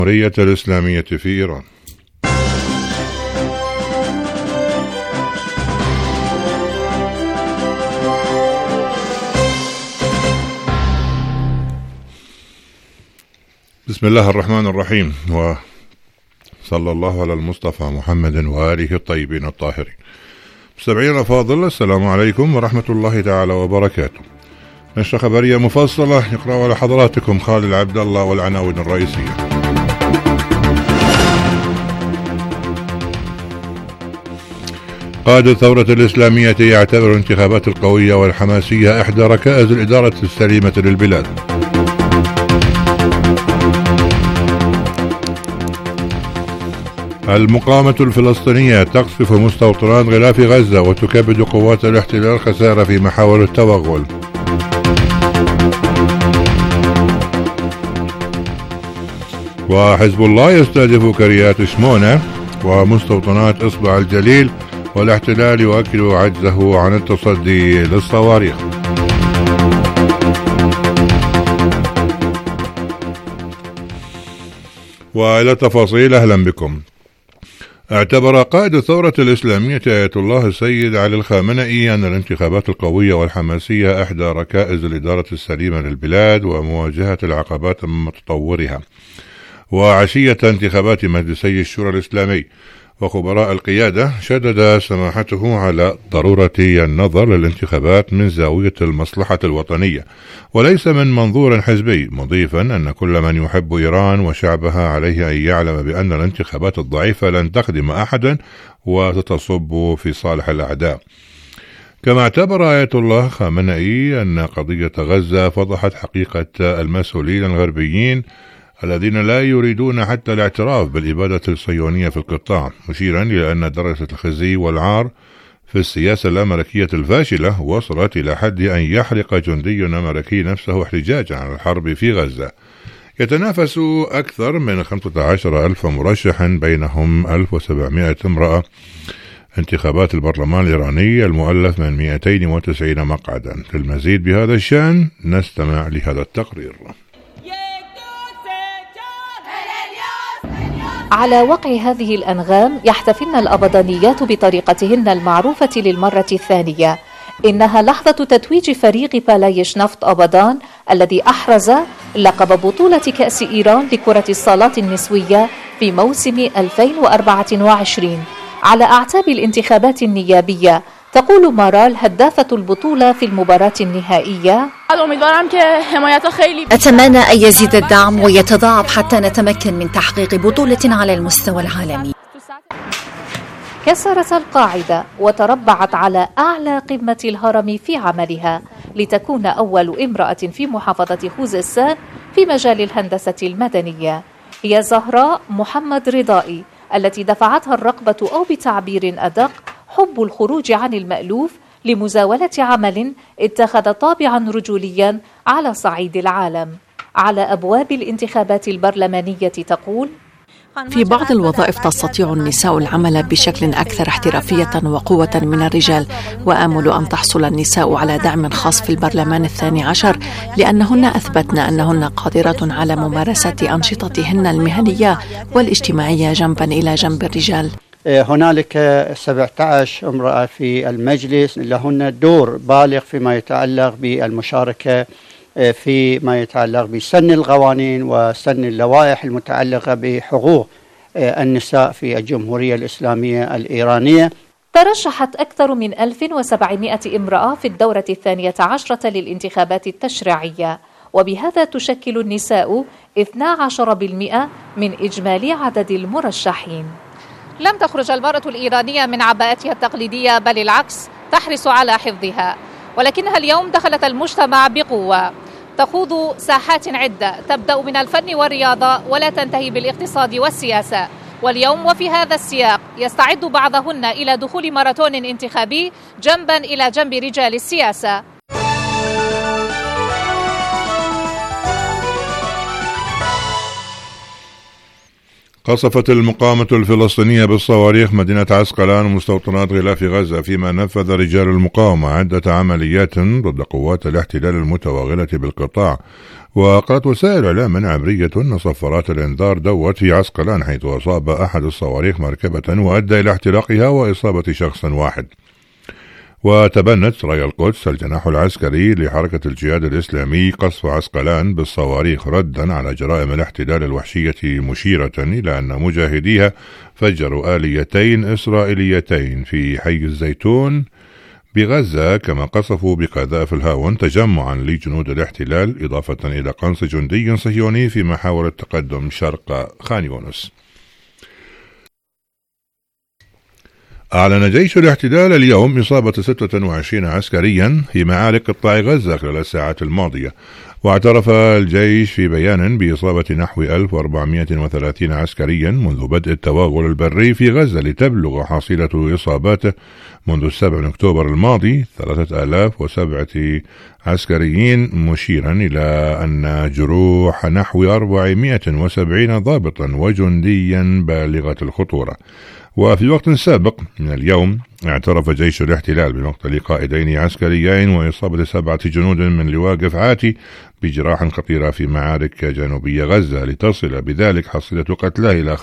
الجمهورية الإسلامية في إيران. بسم الله الرحمن الرحيم، وصلى الله على المصطفى محمد وآله الطيبين الطاهرين. مستمعينا الأفاضل، السلام عليكم ورحمة الله تعالى وبركاته. نشرة خبرية مفصلة يقرأ على حضراتكم خالد عبد الله والعناوين الرئيسية. قائد الثورة الإسلامية يعتبر الانتخابات القوية والحماسية إحدى ركائز الإدارة السليمة للبلاد. المقاومة الفلسطينية تقصف مستوطنات غلاف غزة وتكبد قوات الاحتلال خسارة في محاور التوغل. وحزب الله يستهدف كريات شمونة ومستوطنات إصبع الجليل، والاحتلال يؤكد عجزه عن التصدي للصواريخ. وإلى تفاصيل. أهلا بكم. اعتبر قائد الثورة الإسلامية آية الله السيد علي الخامنئي أن الانتخابات القوية والحماسية إحدى ركائز الإدارة السليمة للبلاد ومواجهة العقبات من تطورها. وعشية انتخابات مجلسي الشورى الإسلامي وخبراء القيادة شدد سماحته على ضرورة النظر للانتخابات من زاوية المصلحة الوطنية وليس من منظور حزبي، مضيفا أن كل من يحب إيران وشعبها عليه أن يعلم بأن الانتخابات الضعيفة لن تخدم أحدا وتتصب في صالح الأعداء. كما اعتبر آية الله خامنئي أن قضية غزة فضحت حقيقة المسؤولين الغربيين الذين لا يريدون حتى الاعتراف بالإبادة الصهيونية في القطاع، مشيرا إلى أن درجة الخزي والعار في السياسة الأمريكية الفاشلة وصلت إلى حد أن يحرق جندي أمريكي نفسه احتجاجا على الحرب في غزة. يتنافس أكثر من 15,000 مرشح بينهم 1700 امرأة انتخابات البرلمان الإيراني المؤلف من 290 مقعدا. للمزيد بهذا الشأن نستمع لهذا التقرير. على وقع هذه الأنغام يحتفلن الأبضانيات بطريقتهن المعروفة للمرة الثانية. إنها لحظة تتويج فريق بالايش نفط أبضان الذي أحرز لقب بطولة كأس إيران لكرة الصالات النسوية في موسم 2024 على أعتاب الانتخابات النيابية. تقول مارال هدافة البطولة في المباراة النهائية: أتمنى أن يزيد الدعم ويتضاعف حتى نتمكن من تحقيق بطولة على المستوى العالمي. كسرت القاعدة وتربعت على أعلى قمة الهرم في عملها لتكون أول امرأة في محافظة خوزستان في مجال الهندسة المدنية. هي زهراء محمد رضائي التي دفعتها الرغبة أو بتعبير أدق حب الخروج عن المألوف لمزاولة عمل اتخذ طابعا رجوليا على صعيد العالم. على أبواب الانتخابات البرلمانية تقول: في بعض الوظائف تستطيع النساء العمل بشكل أكثر احترافية وقوة من الرجال، وآمل أن تحصل النساء على دعم خاص في البرلمان 12 لأنهن أثبتن أنهن قادرة على ممارسة أنشطتهن المهنية والاجتماعية جنبا إلى جنب الرجال. هنالك 17 امرأة في المجلس لهن دور بالغ فيما يتعلق بالمشاركة فيما يتعلق بسن القوانين وسن اللوائح المتعلقة بحقوق النساء في الجمهورية الإسلامية الإيرانية. ترشحت أكثر من 1700 امرأة في الدورة 12 للانتخابات التشريعية، وبهذا تشكل النساء 12% من إجمالي عدد المرشحين. لم تخرج المرأة الإيرانية من عباءتها التقليدية، بل العكس، تحرص على حفظها، ولكنها اليوم دخلت المجتمع بقوة، تخوض ساحات عدة تبدأ من الفن والرياضة ولا تنتهي بالاقتصاد والسياسة. واليوم وفي هذا السياق يستعد بعضهن إلى دخول ماراثون انتخابي جنبا إلى جنب رجال السياسة. قصفت المقاومة الفلسطينية بالصواريخ مدينة عسقلان ومستوطنات غلاف غزة، فيما نفذ رجال المقاومة عدة عمليات ضد قوات الاحتلال المتوغلة بالقطاع. وقالت وسائل إعلام عبرية أن صفارات الإنذار دوت في عسقلان، حيث أصاب أحد الصواريخ مركبة وأدى إلى احتراقها وإصابة شخص واحد. وتبنت راية القدس الجناح العسكري لحركة الجهاد الإسلامي قصف عسقلان بالصواريخ ردا على جرائم الاحتلال الوحشية، مشيرة إلى أن مجاهديها فجروا آليتين إسرائيليتين في حي الزيتون بغزة، كما قصفوا بقذائف الهاون تجمعا لجنود الاحتلال، إضافة إلى قنص جندي صهيوني في محاور التقدم شرق خان يونس. أعلن جيش الاحتلال اليوم إصابة 26 عسكريا في معارك قطاع غزة خلال الساعات الماضية. واعترف الجيش في بيان بإصابة نحو 1430 عسكريا منذ بدء التوغل البري في غزة، لتبلغ حصيلة إصاباته منذ 7 أكتوبر الماضي 3007 عسكريين، مشيرا إلى أن جروح نحو 470 ضابطا وجنديا بالغة الخطورة. وفي وقت سابق من اليوم اعترف جيش الاحتلال بمقتل قائدين عسكريين وإصابة 7 جنود من لواء قفعاتي بجراح خطيرة في معارك جنوبية غزة، لتصل بذلك حصيلة قتلاه إلى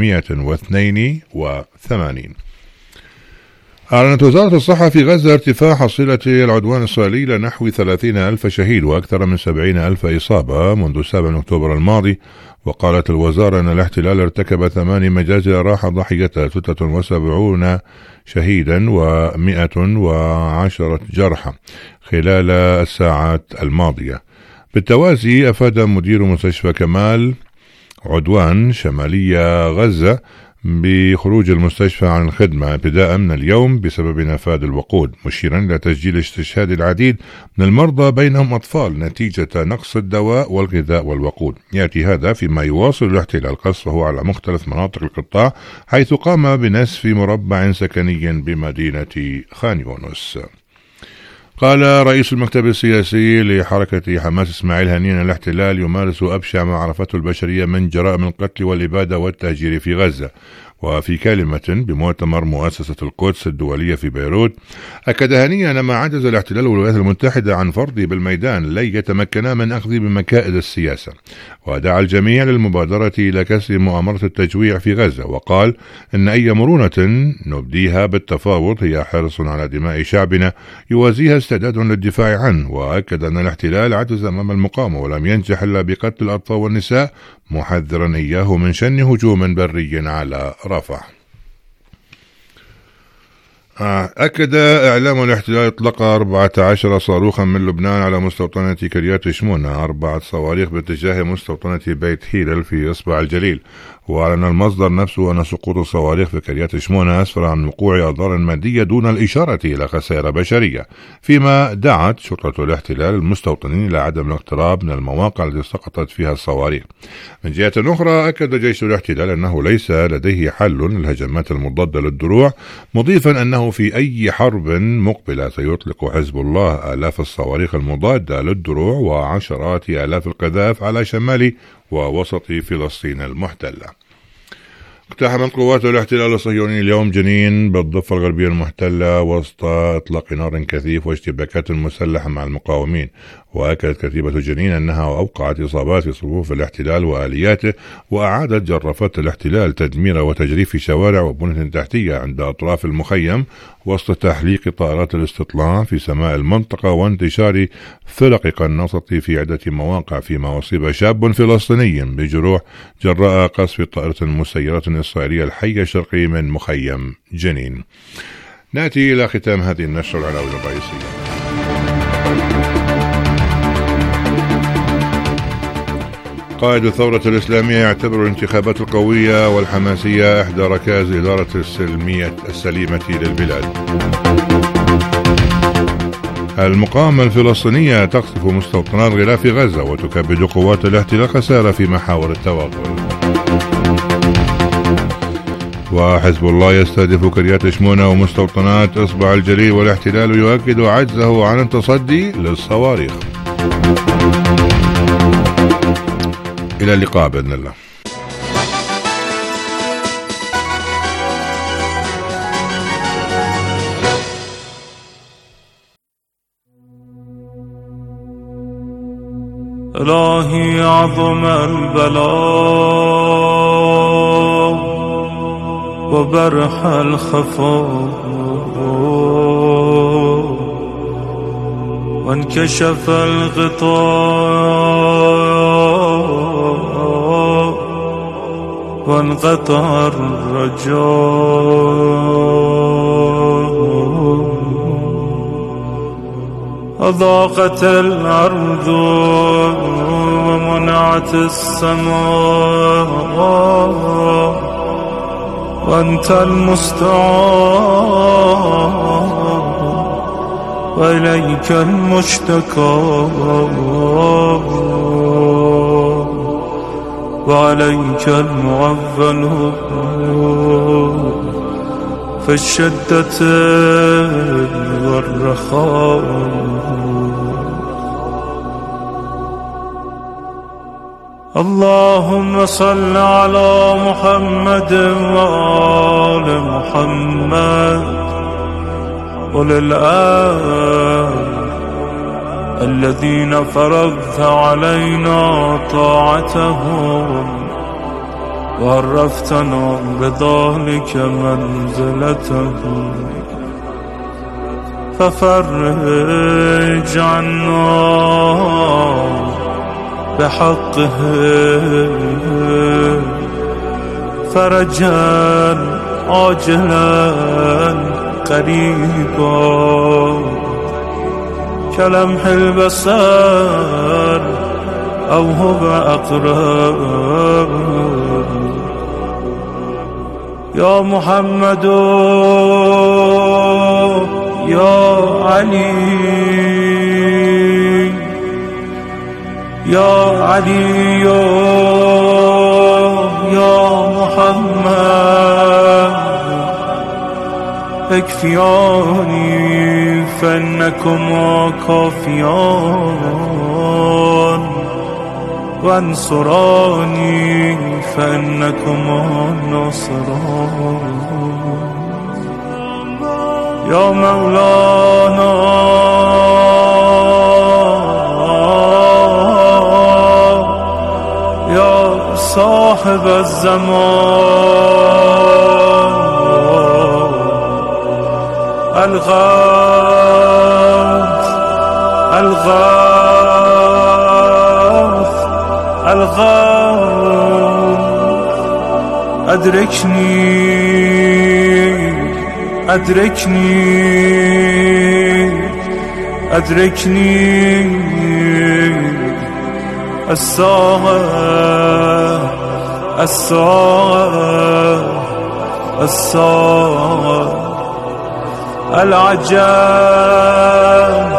582. أعلنت وزارة الصحة في غزة ارتفاع حصيلة العدوان الإسرائيلي إلى نحو 30,000 شهيد وأكثر من 70,000 إصابة منذ 7 أكتوبر الماضي. وقالت الوزارة أن الاحتلال ارتكب 8 مجازر راح ضحيتها 76 شهيدا و110 جرحى خلال الساعات الماضية. بالتوازي أفاد مدير مستشفى كمال عدوان شمالية غزة بخروج المستشفى عن الخدمة ابتداء من اليوم بسبب نفاذ الوقود، مشيرا إلى تسجيل استشهاد العديد من المرضى بينهم أطفال نتيجة نقص الدواء والغذاء والوقود. يأتي هذا فيما يواصل الاحتلال قصفه على مختلف مناطق القطاع، حيث قام بنسف مربع سكني بمدينة خان يونس. قال رئيس المكتب السياسي لحركة حماس إسماعيل هنية أن الاحتلال يمارس أبشع ما عرفته البشرية من جرائم القتل والإبادة والتهجير في غزة. وفي كلمة بمؤتمر مؤسسة القدس الدولية في بيروت، أكد هنية أن ما عجز الاحتلال والولايات المتحدة عن فرضه بالميدان لن يتمكنا من أخذ بمكائد السياسة، ودعا الجميع للمبادرة إلى كسر مؤامرة التجويع في غزة. وقال إن أي مرونة نبديها بالتفاوض هي حرص على دماء شعبنا يوازيها استعداد للدفاع عنه. وأكد أن الاحتلال عجز أمام المقاومة ولم ينجح إلا بقتل الأطفال والنساء، محذرا إياه من شن هجوم بري على رفح. أكد إعلام الاحتلال إطلاق 14 صاروخا من لبنان على مستوطنة كريات شمونة، 4 صواريخ باتجاه مستوطنة بيت هيلل في إصبع الجليل. وأعلن المصدر نفسه أن سقوط الصواريخ في كريات شمونة أسفر عن وقوع أضرار مادية دون الإشارة إلى خسائر بشرية، فيما دعت شرطة الاحتلال المستوطنين إلى عدم الاقتراب من المواقع التي سقطت فيها الصواريخ. من جهة أخرى، أكد جيش الاحتلال أنه ليس لديه حل للهجمات المضادة للدروع، مضيفا أنه في أي حرب مقبلة سيطلق حزب الله آلاف الصواريخ المضادة للدروع وعشرات آلاف القذائف على شمال ووسط فلسطين المحتلة. اقتحمت قوات الاحتلال الصهيوني اليوم جنين بالضفة الغربية المحتلة وسط إطلاق نار كثيف واشتباكات مسلحة مع المقاومين. وأكدت كتيبة جنين أنها أوقعت إصابات في صفوف الاحتلال وآلياته، وأعادت جرافات الاحتلال تدمير وتجريف شوارع وبنية تحتية عند أطراف المخيم وسط تحليق طائرات الاستطلاع في سماء المنطقة وانتشار فرق قناصة في عدة مواقع، فيما أصيب شاب فلسطيني بجروح جراء قصف طائرة مسيرة إسرائيلية الحي الشرقي من مخيم جنين. نأتي إلى ختام هذه النشرة العناوين الرئيسية. قائد الثورة الإسلامية يعتبر الانتخابات القوية والحماسية إحدى ركائز الإدارة السليمة للبلاد. المقاومة الفلسطينية تقصف مستوطنات غلاف غزة وتكبد قوات الاحتلال خسارة في محاور التوغل. وحزب الله يستهدف كريات شمونة ومستوطنات إصبع الجليل، والاحتلال يؤكد عجزه عن التصدي للصواريخ. إلى اللقاء بإذن الله. إلهي عظم البلاء وبرح الخفاء وانكشف الغطاء وانقطع الرجاء أضاقت الأرض ومنعت السماء وأنت المستعان وإليك المشتكى وعليك المعول في الشدة والرخاء. اللهم صل على محمد وآل محمد وللآل الذين فرضت علينا طاعتهم وعرفتنا بذلك منزلتهم ففرج عنا بحقه فرجا عاجلا قريبا كلمح البصر أو هو أقرب. يا محمد يا علي يا علي يا محمد اكفياني فإنكما كافيان وانصراني فإنكما ناصران. يا مولانا يا صاحب الزمان الغاث الغاث الغاث أدركني أدركني أدركني الساعة الساعة الساعة العجاب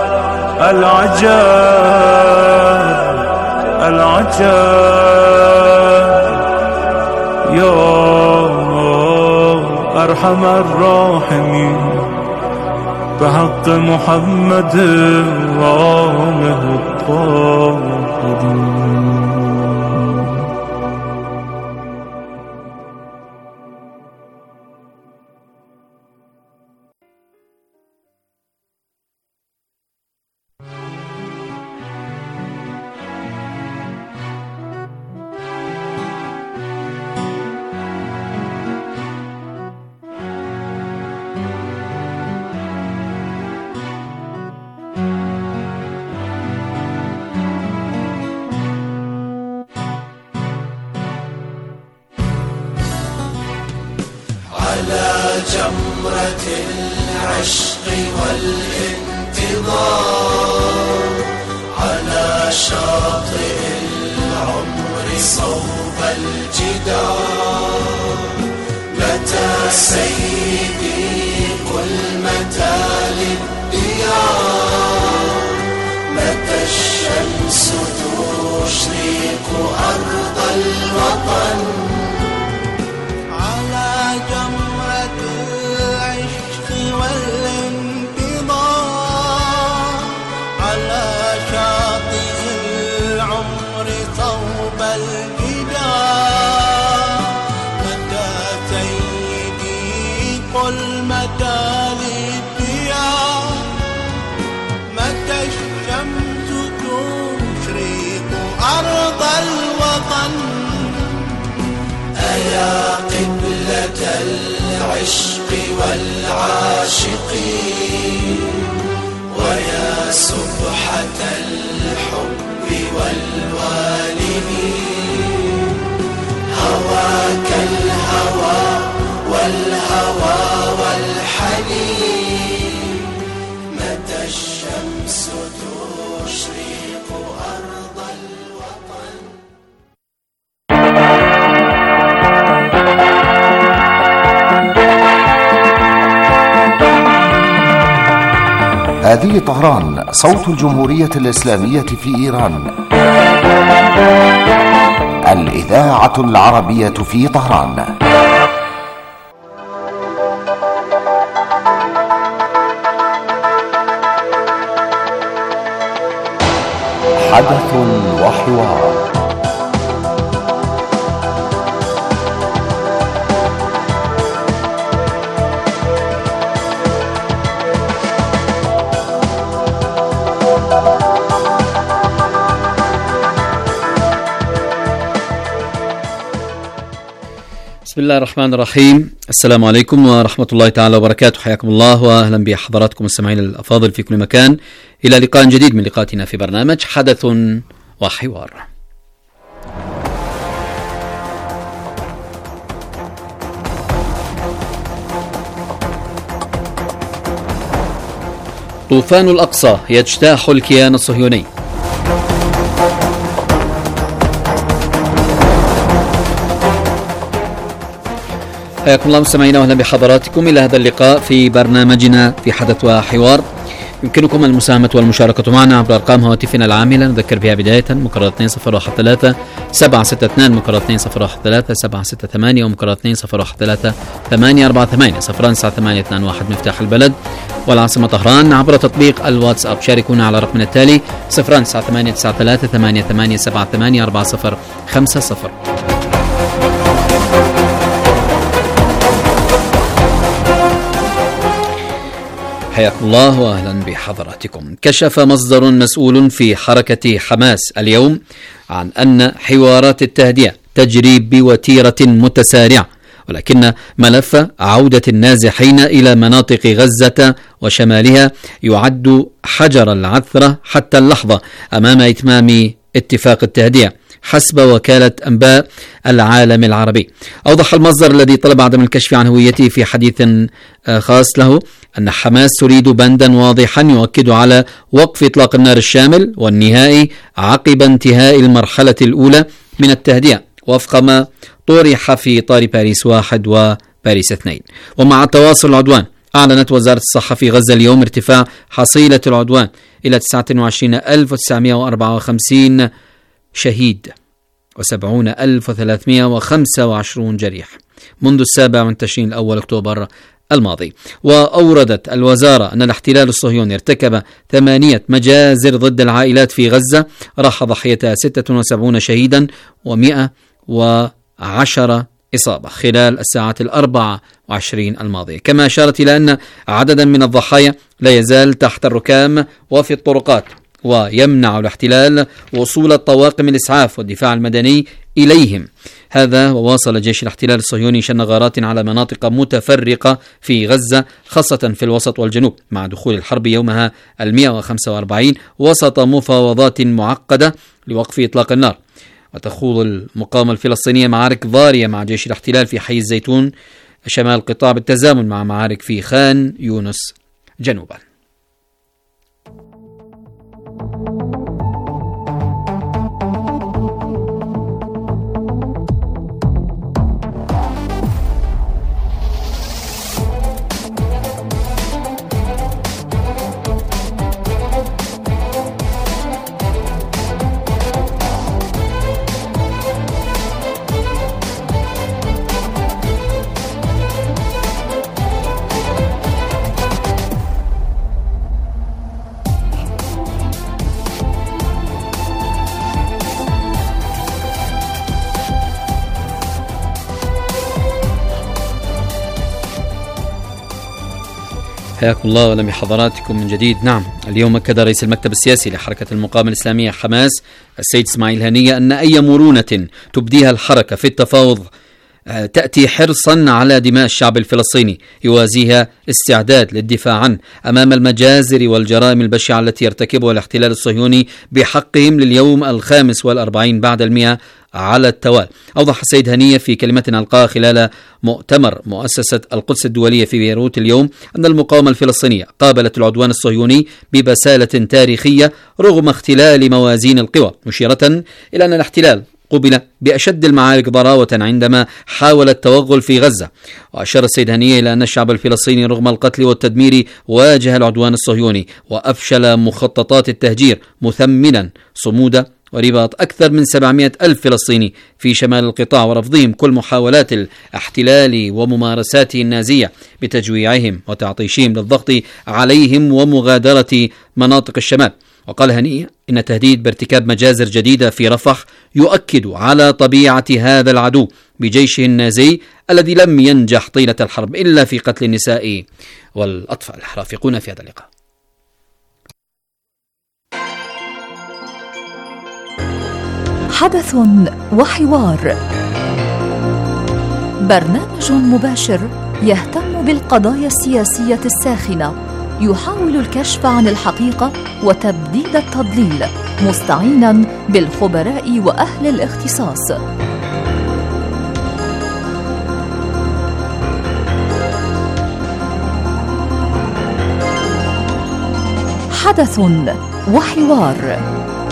العجاب العجاب. يا أرحم الراحمين بحق محمد وآله الطاهرين. جمرة العشق والانتظار على شاطئ العمر صوب الجدار. متى سيدي قل متى للديار، متى الشمس تشرق أرض الوطن. ويا قبلة العشق والعاشقين ويا سبحة الحب والوالدين هواك الهوى والهوى والحنين متى الشمس تشرق أرض الوطن. هذه طهران، صوت الجمهورية الإسلامية في إيران، الإذاعة العربية في طهران. حدث وحوار. بسم الله الرحمن الرحيم. السلام عليكم ورحمة الله تعالى وبركاته. حياكم الله وأهلا بحضراتكم السامعين الأفاضل في كل مكان، إلى لقاء جديد من لقاءاتنا في برنامج حدث وحوار. طوفان الأقصى يجتاح الكيان الصهيوني. حياكم الله مستمعينا واهلا بحضراتكم الى هذا اللقاء في برنامجنا في حدث وحوار. يمكنكم المساهمة والمشاركة معنا عبر ارقام هواتفنا العاملة، نذكر بها بداية مكرر 2013 762 مكرر 2013 768 ومكرر 2013 848 09821 مفتاح البلد والعاصمة طهران. عبر تطبيق الواتساب شاركونا على رقمنا التالي 09893 8878 4050. حياكم الله واهلا بحضراتكم. كشف مصدر مسؤول في حركة حماس اليوم عن أن حوارات التهدئة تجري بوتيرة متسارعة، ولكن ملف عودة النازحين إلى مناطق غزة وشمالها يعد حجر العثرة حتى اللحظة أمام إتمام اتفاق التهدئة حسب وكالة أنباء العالم العربي. أوضح المصدر الذي طلب عدم الكشف عن هويته في حديث خاص له أن حماس تريد بندا واضحا يؤكد على وقف إطلاق النار الشامل والنهائي عقب انتهاء المرحلة الأولى من التهدئة وفق ما طرح في إطار باريس 1 وباريس 2. ومع تواصل العدوان، أعلنت وزارة الصحة في غزة اليوم ارتفاع حصيلة العدوان إلى 29954 شهيد و70325 جريح منذ 27 أكتوبر الماضي. وأوردت الوزارة أن الاحتلال الصهيوني ارتكب 8 مجازر ضد العائلات في غزة راح ضحيتها 76 شهيدا و110 إصابة خلال الساعات 24 الماضية. كما أشارت إلى أن عددا من الضحايا لا يزال تحت الركام وفي الطرقات، ويمنع الاحتلال وصول الطواقم الإسعاف والدفاع المدني إليهم. هذا وواصل جيش الاحتلال الصهيوني شن غارات على مناطق متفرقة في غزة خاصة في الوسط والجنوب مع دخول الحرب يومها 145 وسط مفاوضات معقدة لوقف إطلاق النار. وتخوض المقاومة الفلسطينية معارك ضارية مع جيش الاحتلال في حي الزيتون شمال القطاع بالتزامن مع معارك في خان يونس جنوبا. حياكم الله ولم بحضراتكم من جديد. نعم، اليوم أكد رئيس المكتب السياسي لحركة المقاومة الإسلامية حماس السيد إسماعيل هنية أن أي مرونة تبديها الحركة في التفاوض تأتي حرصا على دماء الشعب الفلسطيني، يوازيها استعداد للدفاع عنه أمام المجازر والجرائم البشعة التي يرتكبها الاحتلال الصهيوني بحقهم لليوم 45 بعد 100 على التوالي. أوضح السيد هنية في كلمة ألقاها خلال مؤتمر مؤسسة القدس الدولية في بيروت اليوم أن المقاومة الفلسطينية قابلت العدوان الصهيوني ببسالة تاريخية رغم اختلال موازين القوى، مشيرة إلى أن الاحتلال قبل بأشد المعارك ضراوة عندما حاول التوغل في غزة. وأشار السيد هنية إلى أن الشعب الفلسطيني رغم القتل والتدمير واجه العدوان الصهيوني وأفشل مخططات التهجير، مثمنا صمود ورباط أكثر من 700 ألف فلسطيني في شمال القطاع، ورفضهم كل محاولات الاحتلال وممارساته النازية بتجويعهم وتعطيشهم للضغط عليهم ومغادرة مناطق الشمال. وقال هنية إن تهديد بارتكاب مجازر جديدة في رفح يؤكد على طبيعة هذا العدو بجيشه النازي الذي لم ينجح طيلة الحرب إلا في قتل النساء والأطفال. رافقونا في هذا اللقاء. حدث وحوار، برنامج مباشر يهتم بالقضايا السياسية الساخنة، يحاول الكشف عن الحقيقة وتبديد التضليل، مستعينا بالخبراء وأهل الاختصاص. حدث وحوار.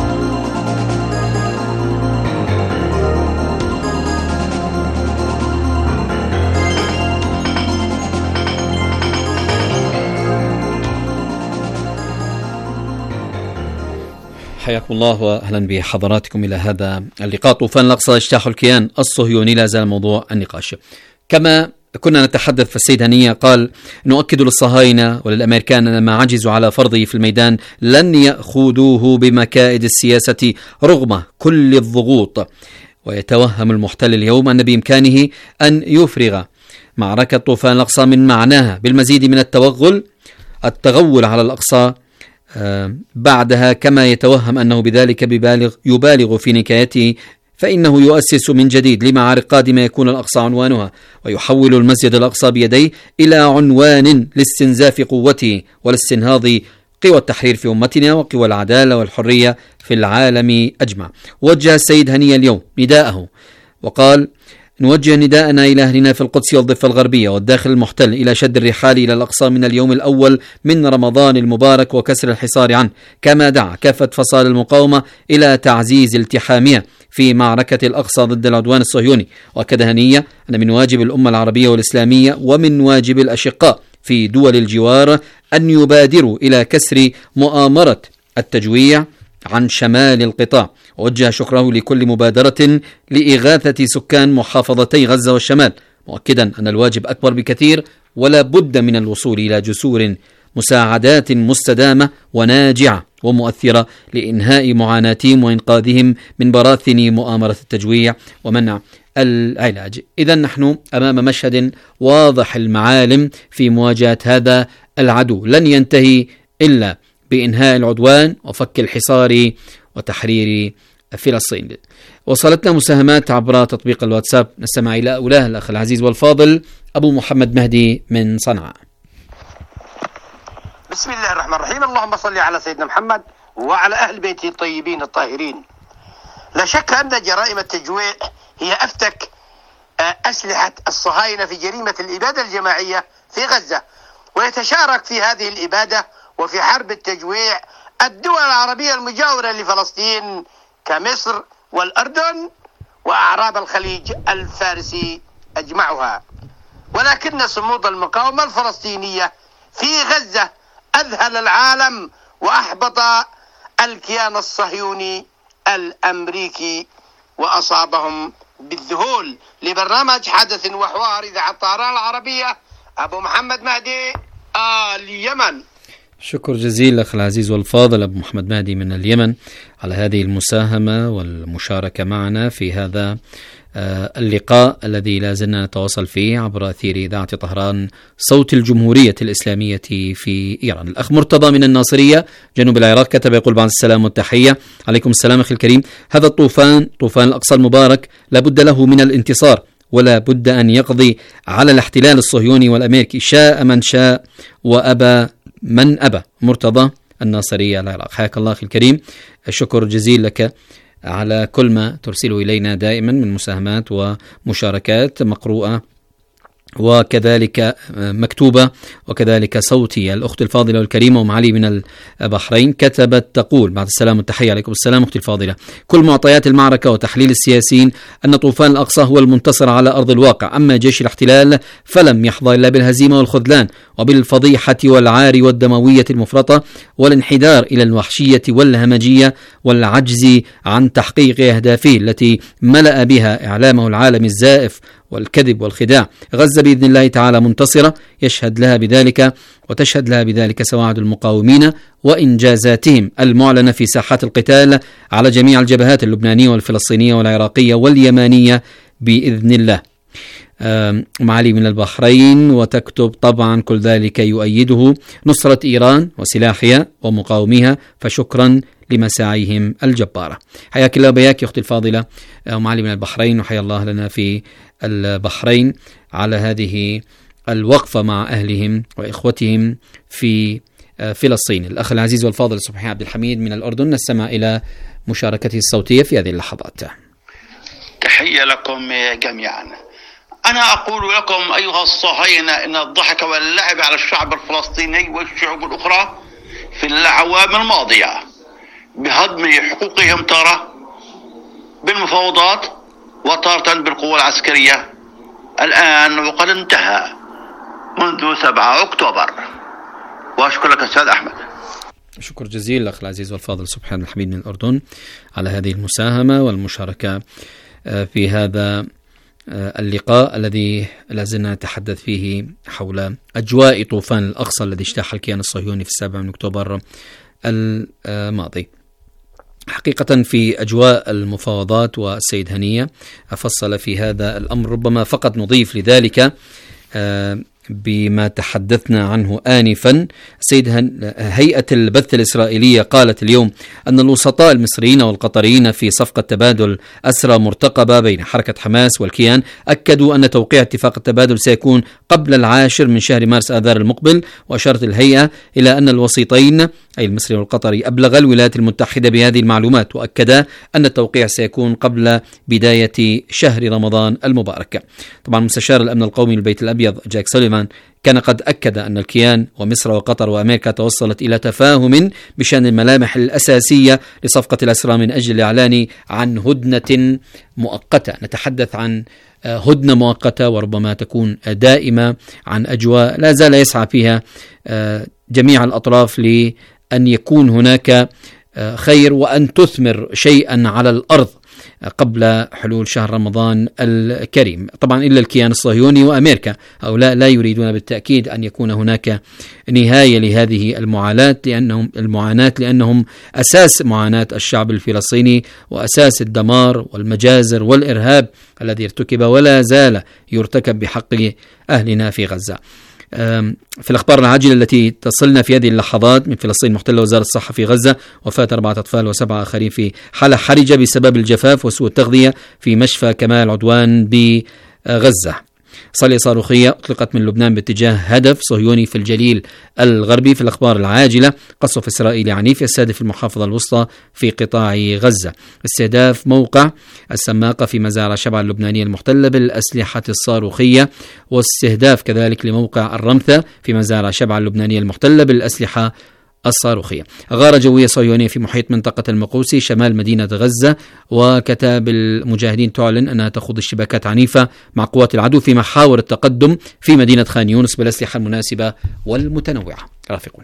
حياكم الله وأهلا بحضراتكم إلى هذا اللقاء. طوفان الأقصى اجتاح الكيان الصهيوني لا زال موضوع النقاش. كما كنا نتحدث، فالسيد هنية قال: نؤكد للصهاينة وللأمريكان أن ما عجزوا على فرضه في الميدان لن يأخذوه بمكائد السياسة رغم كل الضغوط. ويتوهم المحتل اليوم أن بإمكانه أن يفرغ معركة طوفان الأقصى من معناها بالمزيد من التغول على الأقصى بعدها، كما يتوهم أنه بذلك يبالغ في نكايته، فإنه يؤسس من جديد لمعارك قادمة يكون الأقصى عنوانها، ويحول المسجد الأقصى بيديه إلى عنوان لاستنزاف قوته ولاستنهاض قوى التحرير في أمتنا وقوى العدالة والحرية في العالم أجمع. وجه السيد هنية اليوم نداءه وقال: نوجه نداءنا إلى أهلنا في القدس والضفة الغربية والداخل المحتل إلى شد الرحال إلى الأقصى من اليوم الأول من رمضان المبارك وكسر الحصار عنه، كما دعا كافة فصائل المقاومة إلى تعزيز التحامها في معركة الأقصى ضد العدوان الصهيوني. وأكد هنية أن من واجب الأمة العربية والإسلامية ومن واجب الأشقاء في دول الجوار أن يبادروا إلى كسر مؤامرة التجويع عن شمال القطاع. ووجه شكره لكل مبادرة لإغاثة سكان محافظتي غزة والشمال، مؤكدا أن الواجب أكبر بكثير ولا بد من الوصول إلى جسور مساعدات مستدامة وناجعة ومؤثرة لإنهاء معاناتهم وإنقاذهم من براثن مؤامرة التجويع ومنع العلاج. إذن نحن أمام مشهد واضح المعالم في مواجهة هذا العدو لن ينتهي إلا بإنهاء العدوان وفك الحصار وتحرير فلسطين. وصلتنا مساهمات عبر تطبيق الواتساب، نستمع إلى أولاه الأخ العزيز والفاضل أبو محمد مهدي من صنعاء. بسم الله الرحمن الرحيم. اللهم صل على سيدنا محمد وعلى أهل بيته الطيبين الطاهرين. لا شك أن جرائم التجويع هي أفتك أسلحة الصهاينة في جريمة الإبادة الجماعية في غزة، ويتشارك في هذه الإبادة وفي حرب التجويع الدول العربية المجاورة لفلسطين كمصر والأردن وأعراب الخليج الفارسي أجمعها. ولكن صمود المقاومة الفلسطينية في غزة أذهل العالم وأحبط الكيان الصهيوني الأمريكي وأصابهم بالذهول. لبرنامج حدث وحوار إذاعة الطهران العربية، أبو محمد مهدي اليمن. شكر جزيل أخي العزيز والفاضل أبو محمد مهدي من اليمن على هذه المساهمة والمشاركة معنا في هذا اللقاء الذي لا زلنا نتواصل فيه عبر أثير إذاعة طهران صوت الجمهورية الإسلامية في إيران. الأخ مرتضى من الناصرية جنوب العراق كتب يقول: بعد السلام والتحية. عليكم السلام أخي الكريم. هذا طوفان الأقصى المبارك لابد له من الانتصار، ولا بد أن يقضي على الاحتلال الصهيوني والأمريكي، شاء من شاء وأبى من أبى. مرتضى الناصري العراق. حياك الله أخي الكريم، شكر جزيل لك على كل ما ترسله إلينا دائما من مساهمات ومشاركات مقروءة وكذلك مكتوبة وكذلك صوتية. الأخت الفاضلة والكريمة أم علي من البحرين كتبت تقول: بعد السلام والتحية. عليكم السلام أختي الفاضلة. كل معطيات المعركة وتحليل السياسيين أن طوفان الأقصى هو المنتصر على أرض الواقع، أما جيش الاحتلال فلم يحظى إلا بالهزيمة والخذلان وبالفضيحة والعار والدموية المفرطة والانحدار إلى الوحشية والهمجية والعجز عن تحقيق أهدافه التي ملأ بها إعلامه العالم الزائف والكذب والخداع. غزة بإذن الله تعالى منتصرة، يشهد لها بذلك وتشهد لها بذلك سواعد المقاومين وإنجازاتهم المعلنة في ساحات القتال على جميع الجبهات اللبنانية والفلسطينية والعراقية واليمانية بإذن الله. معالي من البحرين وتكتب: طبعا كل ذلك يؤيده نصرة إيران وسلاحها ومقاوميها، فشكرا لمساعيهم الجبارة. حياك الله بياك يا أختي الفاضلة معالي من البحرين، وحيا الله لنا في البحرين على هذه الوقفة مع أهلهم وإخوتهم في فلسطين. الأخ العزيز والفاضل صبحي عبد الحميد من الأردن نستمع إلى مشاركته الصوتية في هذه اللحظات. تحية لكم جميعا. أنا أقول لكم أيها الصهاينة إن الضحك واللعب على الشعب الفلسطيني والشعوب الأخرى في الأعوام الماضية بهضم حقوقهم تارة بالمفاوضات وتارة بالقوة العسكرية الآن وقد انتهى منذ 7 أكتوبر. وأشكر لك أستاذ أحمد. شكر جزيل الأخ العزيز والفاضل سبحان الحميد من الأردن على هذه المساهمة والمشاركة في هذا اللقاء الذي لازلنا نتحدث فيه حول أجواء طوفان الأقصى الذي اجتاح الكيان الصهيوني في 7 أكتوبر الماضي. حقيقة في أجواء المفاوضات والسيد هنية أفصل في هذا الأمر، ربما فقط نضيف لذلك بما تحدثنا عنه آنفا. هيئة البث الإسرائيلية قالت اليوم أن الوسطاء المصريين والقطريين في صفقة تبادل أسرى مرتقبة بين حركة حماس والكيان أكدوا أن توقيع اتفاق التبادل سيكون قبل 10 من شهر مارس آذار المقبل. وأشارت الهيئة إلى أن الوسيطين أي المصري والقطري أبلغ الولايات المتحدة بهذه المعلومات، وأكدا أن التوقيع سيكون قبل بداية شهر رمضان المبارك. طبعا مستشار الأمن القومي للبيت الأبيض جاك سوليفان كان قد أكد أن الكيان ومصر وقطر وأمريكا توصلت إلى تفاهم بشأن الملامح الأساسية لصفقة الأسرى من أجل الإعلان عن هدنة مؤقتة. نتحدث عن هدنة مؤقتة وربما تكون دائمة، عن أجواء لا زال يسعى فيها جميع الأطراف لأن يكون هناك خير وأن تثمر شيئا على الأرض قبل حلول شهر رمضان الكريم. طبعا إلا الكيان الصهيوني وأمريكا هؤلاء لا يريدون بالتأكيد أن يكون هناك نهاية لهذه المعاناة لأنهم أساس معاناة الشعب الفلسطيني وأساس الدمار والمجازر والإرهاب الذي ارتكب ولا زال يرتكب بحق أهلنا في غزة. في الأخبار العاجلة التي تصلنا في هذه اللحظات من فلسطين، محتلة وزارة الصحة في غزة وفاة 4 أطفال و7 آخرين في حالة حرجة بسبب الجفاف وسوء التغذية في مشفى كمال عدوان بغزة. صلية صاروخية أطلقت من لبنان باتجاه هدف صهيوني في الجليل الغربي. في الأخبار العاجلة، قصف إسرائيلي عنيف يستهدف المحافظة الوسطى في قطاع غزة. استهداف موقع السماقة في مزارع شبع اللبنانية المحتلة بالأسلحة الصاروخية، واستهداف كذلك لموقع الرمثة في مزارع شبع اللبنانية المحتلة بالأسلحة الصاروخية. غارة جوية صهيونية في محيط منطقة المقوسي شمال مدينة غزة، وكتاب المجاهدين تعلن أنها تخوض اشتباكات عنيفة مع قوات العدو في محاور التقدم في مدينة خان يونس بالأسلحة المناسبة والمتنوعة. رافقونا.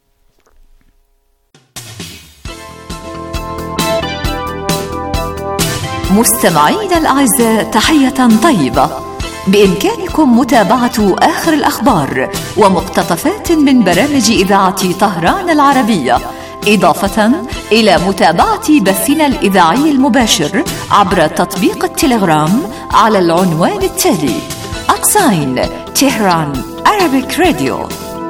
مستمعينا الأعزاء، تحية طيبة. بإمكانكم متابعة آخر الأخبار ومقتطفات من برامج إذاعة طهران العربية، إضافة إلى متابعة بثنا الإذاعي المباشر عبر تطبيق التليجرام على العنوان التالي @Tehran Arabic Radio.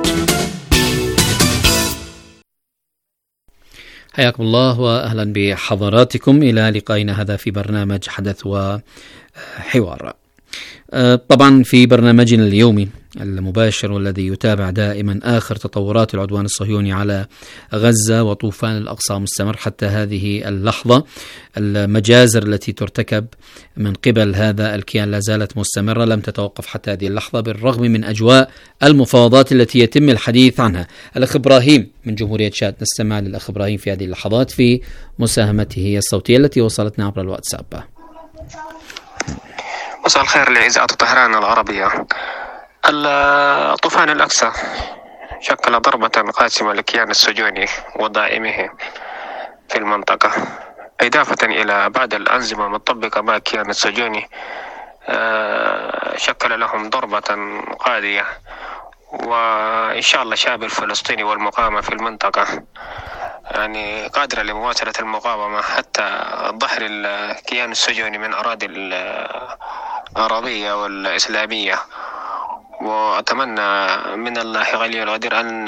حياكم الله وأهلا بحضراتكم إلى لقائنا هذا في برنامج حدث وحوار. طبعا في برنامجنا اليومي المباشر والذي يتابع دائما آخر تطورات العدوان الصهيوني على غزة وطوفان الأقصى مستمر حتى هذه اللحظة. المجازر التي ترتكب من قبل هذا الكيان لا زالت مستمرة، لم تتوقف حتى هذه اللحظة بالرغم من أجواء المفاوضات التي يتم الحديث عنها. الأخ إبراهيم من جمهورية تشاد، نستمع للأخ إبراهيم في هذه اللحظات في مساهمته الصوتية التي وصلتنا عبر الواتساب. مساء الخير لإذاعة طهران العربية. طوفان الأقصى شكل ضربة قاسمة للكيان الصهيوني ودائمه في المنطقة، إضافة إلى بعض الأنظمة المطبقة مع الكيان الصهيوني شكل لهم ضربة قاضية، وإن شاء الله الشعب الفلسطيني والمقاومة في المنطقة يعني قادرة لمواصلة المقاومة حتى ظهر الكيان الصهيوني من أراضي العربية والإسلامية. وأتمنى من الله غني القدير أن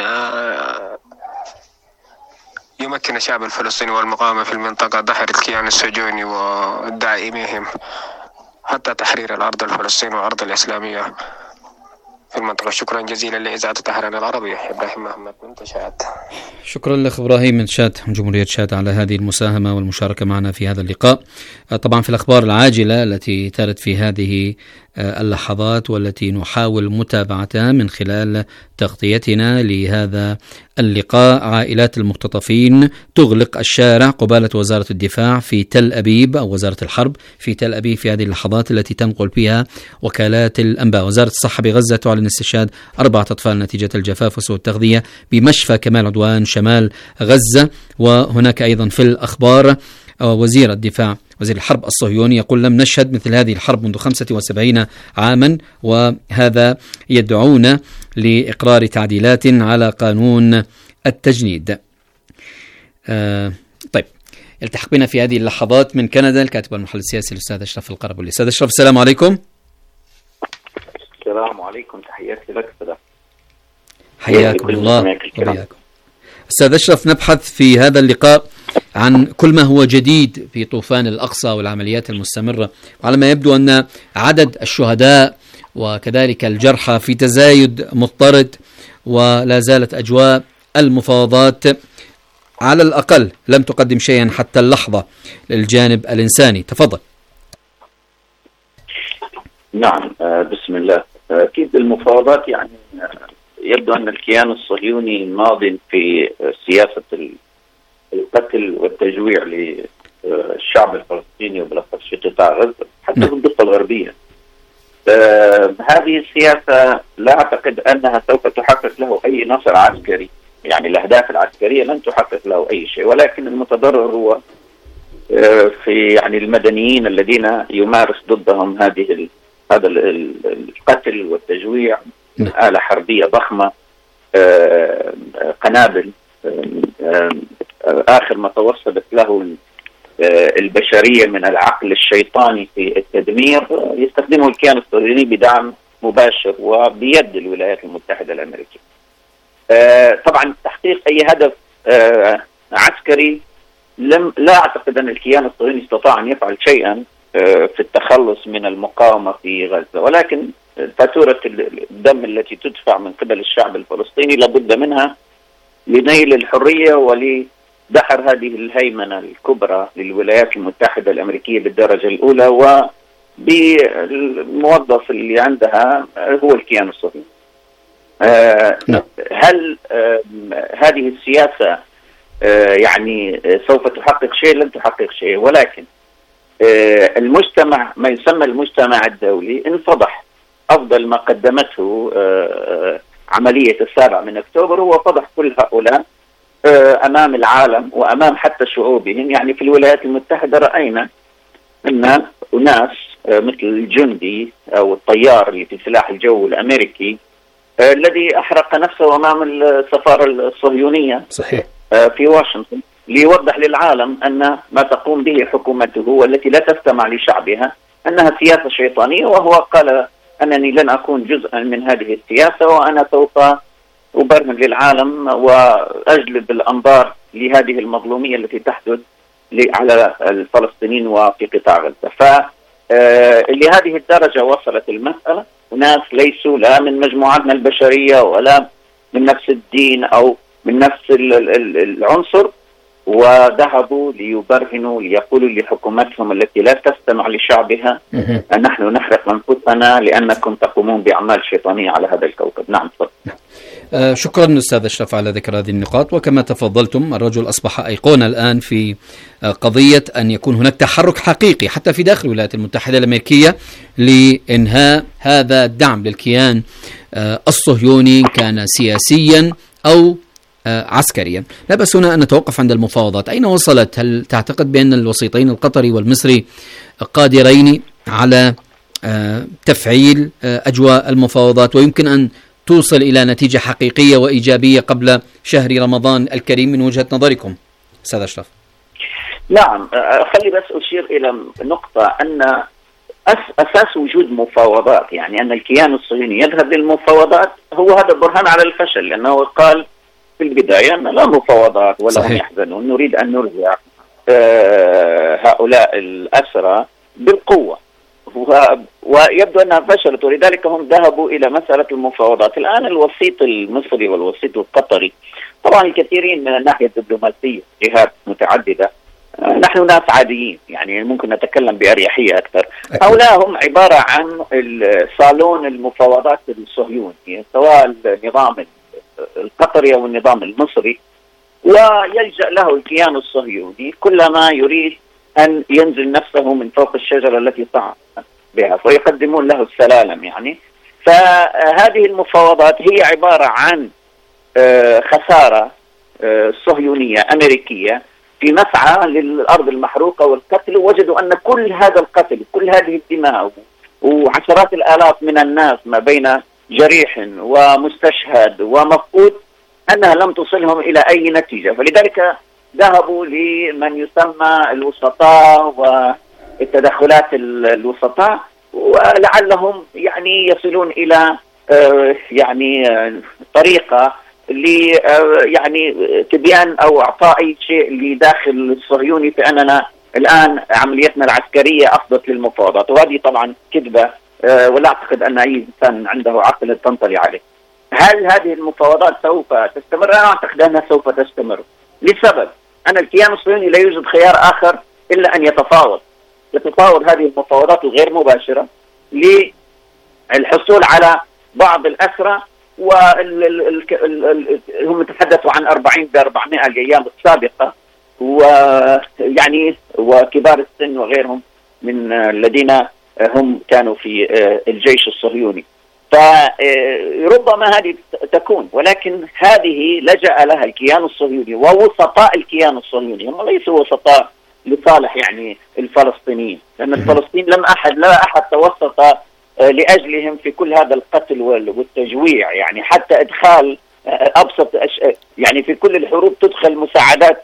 يمكن الشعب الفلسطيني والمقاومة في المنطقة ظهر الكيان الصهيوني وداعميهم حتى تحرير الأرض الفلسطينية والأرض الإسلامية في المنطقة. شكرا جزيلا لإذاعة طهران العربية. إبراهيم محمد من تشاد. شكرا لك إبراهيم من تشاد من جمهورية تشاد على هذه المساهمة والمشاركة معنا في هذا اللقاء. طبعا في الأخبار العاجلة التي ترد في هذه اللحظات والتي نحاول متابعتها من خلال تغطيتنا لهذا اللقاء، عائلات المختطفين تغلق الشارع قبالة وزارة الدفاع في تل أبيب أو وزارة الحرب في تل أبيب في هذه اللحظات التي تنقل فيها وكالات الأنباء. وزارة الصحة بغزة تعلن استشهاد 4 أطفال نتيجة الجفاف وسوء التغذية بمشفى كمال عدوان شمال غزة. وهناك أيضا في الأخبار وزير الدفاع وزير الحرب الصهيوني يقول لم نشهد مثل هذه الحرب منذ 75 عاما، وهذا يدعون لإقرار تعديلات على قانون التجنيد. طيب، يلتحق بنا في هذه اللحظات من كندا الكاتب والمحلل السياسي الأستاذ أشرف القربلي. الأستاذ أشرف، السلام عليكم. السلام عليكم، تحياتي لك سلام. حياكم الله وبياكم. أستاذ أشرف، نبحث في هذا اللقاء عن كل ما هو جديد في طوفان الأقصى والعمليات المستمرة، وعلى ما يبدو أن عدد الشهداء وكذلك الجرحى في تزايد مضطرد، ولا زالت أجواء المفاوضات على الأقل لم تقدم شيئا حتى اللحظة للجانب الإنساني. تفضل. نعم، بسم الله. أكيد المفاوضات يعني يبدو أن الكيان الصهيوني ماض في سياسة القتل والتجويع للشعب الفلسطيني وبالأخص في قطاع غزة حتى في الضفة الغربية. هذه السياسة لا أعتقد أنها سوف تحقق له أي نصر عسكري، يعني الأهداف العسكرية لن تحقق له أي شيء، ولكن المتضرر هو في يعني المدنيين الذين يمارس ضدهم هذا القتل والتجويع، آلة حربية ضخمة، قنابل، آخر ما توصلت له البشرية من العقل الشيطاني في التدمير يستخدمه الكيان الصهيوني بدعم مباشر وبيد الولايات المتحدة الأمريكية. طبعا تحقيق أي هدف عسكري لا أعتقد أن الكيان الصهيوني استطاع أن يفعل شيئا في التخلص من المقاومة في غزة، ولكن فاتورة الدم التي تدفع من قبل الشعب الفلسطيني لابد منها لنيل الحرية ولدحر هذه الهيمنة الكبرى للولايات المتحدة الأمريكية بالدرجة الأولى، وبالموظف اللي عندها هو الكيان الصهيوني. هل هذه السياسة يعني سوف تحقق شيء؟ لن تحقق شيء، ولكن المجتمع، ما يسمى المجتمع الدولي، انفضح. أفضل ما قدمته عملية 7 أكتوبر هو فضح كل هؤلاء أمام العالم وأمام حتى شعوبهم. يعني في الولايات المتحدة رأينا أن أناس مثل الجندي أو الطيار اللي في سلاح الجو الأمريكي الذي أحرق نفسه أمام السفارة الصهيونية صحيح في واشنطن ليوضح للعالم أن ما تقوم به حكومته والتي لا تستمع لشعبها أنها سياسة شيطانية، وهو قال أنني لن أكون جزءا من هذه السياسة وأنا سوف أبرهن للعالم وأجلب الأنظار لهذه المظلومية التي تحدث على الفلسطينيين وفي قطاع غزة. لهذه الدرجة وصلت المسألة. وناس ليسوا لا من مجموعاتنا البشرية ولا من نفس الدين أو من نفس العنصر، وذهبوا ليبرهنوا ليقولوا لحكومتهم التي لا تستمع لشعبها أن نحن نحرق أنفسنا لأنكم تقومون بأعمال شيطانية على هذا الكوكب. نعم تفضل. شكرا أستاذ أشرف على ذكر هذه النقاط. وكما تفضلتم، الرجل أصبح أيقونة الآن في قضية أن يكون هناك تحرك حقيقي حتى في داخل الولايات المتحدة الأمريكية لإنهاء هذا الدعم للكيان الصهيوني، كان سياسيا أو عسكريا. لا بأس هنا أن نتوقف عند المفاوضات. أين وصلت؟ هل تعتقد بأن الوسيطين القطري والمصري قادرين على تفعيل أجواء المفاوضات ويمكن أن توصل إلى نتيجة حقيقية وإيجابية قبل شهر رمضان الكريم من وجهة نظركم أستاذ أشرف؟ نعم، خلي بس أشير إلى نقطة أن أساس وجود مفاوضات، يعني أن الكيان الصهيوني يذهب للمفاوضات، هو هذا برهان على الفشل، لأنه قال في البداية أن لا مفاوضات ولا هم يحزنون، نريد أن نرجع هؤلاء الأسرى بالقوة، ويبدو أنها فشلت، ولذلك هم ذهبوا إلى مسألة المفاوضات. الآن الوسيط المصري والوسيط القطري، طبعا الكثيرين من الناحية الدبلوماسية جهات متعددة، نحن ناس عاديين يعني ممكن نتكلم بأريحية أكثر. هؤلاء هم عبارة عن صالون المفاوضات الصهيوني، سواء النظام القطري أو النظام المصري، ويلجأ له الكيان الصهيوني كلما يريد أن ينزل نفسه من فوق الشجرة التي صعد بها، فيقدمون له السلالم يعني. فهذه المفاوضات هي عبارة عن خسارة صهيونية أمريكية في مسعى للأرض المحروقة والقتل. وجدوا أن كل هذا القتل، كل هذه الدماء وعشرات الآلاف من الناس ما بين جريح ومستشهد ومفقود، أنها لم تصلهم إلى أي نتيجة. فلذلك ذهبوا لمن يسمى الوسطاء والتدخلات الوسطاء، ولعلهم يعني يصلون إلى يعني طريقة يعني تبيان أو إعطاء أي شيء لداخل الصهيوني في أننا الآن عمليتنا العسكرية أفضت للمفاوضات، وهذه طبعا كذبة، ولا أعتقد أن أي إنسان عنده عقل تنطلي عليه. هل هذه المفاوضات سوف تستمر؟ أنا أعتقد أنها سوف تستمر، لسبب أن الكيان الصهيوني لا يوجد خيار آخر إلا أن يتفاوض هذه المفاوضات الغير مباشرة للحصول على بعض الأسرى، هم تحدثوا عن 40 ب400 الأيام السابقة، ويعني وكبار السن وغيرهم من الذين هم كانوا في الجيش الصهيوني. فربما هذه تكون، ولكن هذه لجأ لها الكيان الصهيوني ووسطاء الكيان الصهيوني. هم ليسوا وسطاء لصالح يعني الفلسطينيين، لأن الفلسطين لا أحد توسط لأجلهم في كل هذا القتل والتجويع، يعني حتى إدخال أبسط يعني في كل الحروب تدخل مساعدات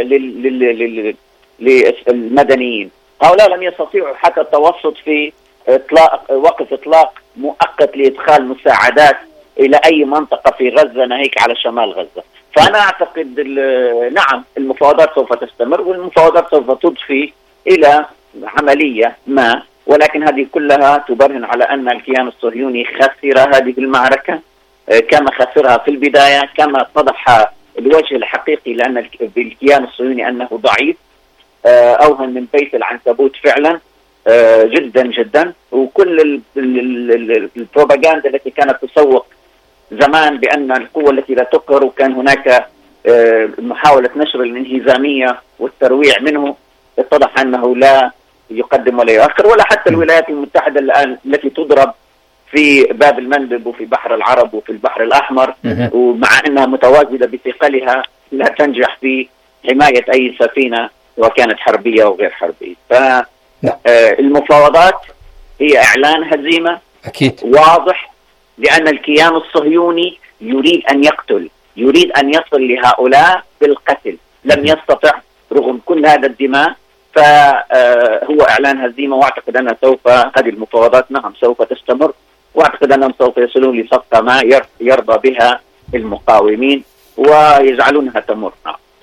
للمدنيين. هؤلاء لم يستطيعوا حتى التوسط في وقف إطلاق مؤقت لإدخال مساعدات إلى أي منطقة في غزة ناهيك على شمال غزة. فأنا أعتقد نعم المفاوضات سوف تستمر، والمفاوضات سوف تضفي إلى عملية ما، ولكن هذه كلها تبرهن على أن الكيان الصهيوني خسر هذه المعركة كما خسرها في البداية، كما اتضح الوجه الحقيقي لأن الكيان الصهيوني أنه ضعيف، أوهن من بيت العنكبوت فعلا جدا جدا. وكل البروباغندا التي كانت تسوق زمان بأن القوة التي لا تقهر، وكان هناك محاولة نشر الانهزامية والترويع منه، اتضح أنه لا يقدم ولا يؤخر. ولا حتى الولايات المتحدة الآن التي تضرب في باب المندب وفي بحر العرب وفي البحر الأحمر، ومع أنها متواجدة بثقلها لا تنجح في حماية أي سفينة وكانت حربية وغير حربية. فالمفاوضات هي إعلان هزيمة أكيد واضح، لأن الكيان الصهيوني يريد أن يقتل، يريد أن يصل لهؤلاء بالقتل، لم يستطع رغم كل هذا الدماء. فهو إعلان هزيمة، وأعتقد أن هذه المفاوضات نعم سوف تستمر، وأعتقد أنهم سوف يصلون لصفقة ما يرضى بها المقاومين ويجعلونها تمر.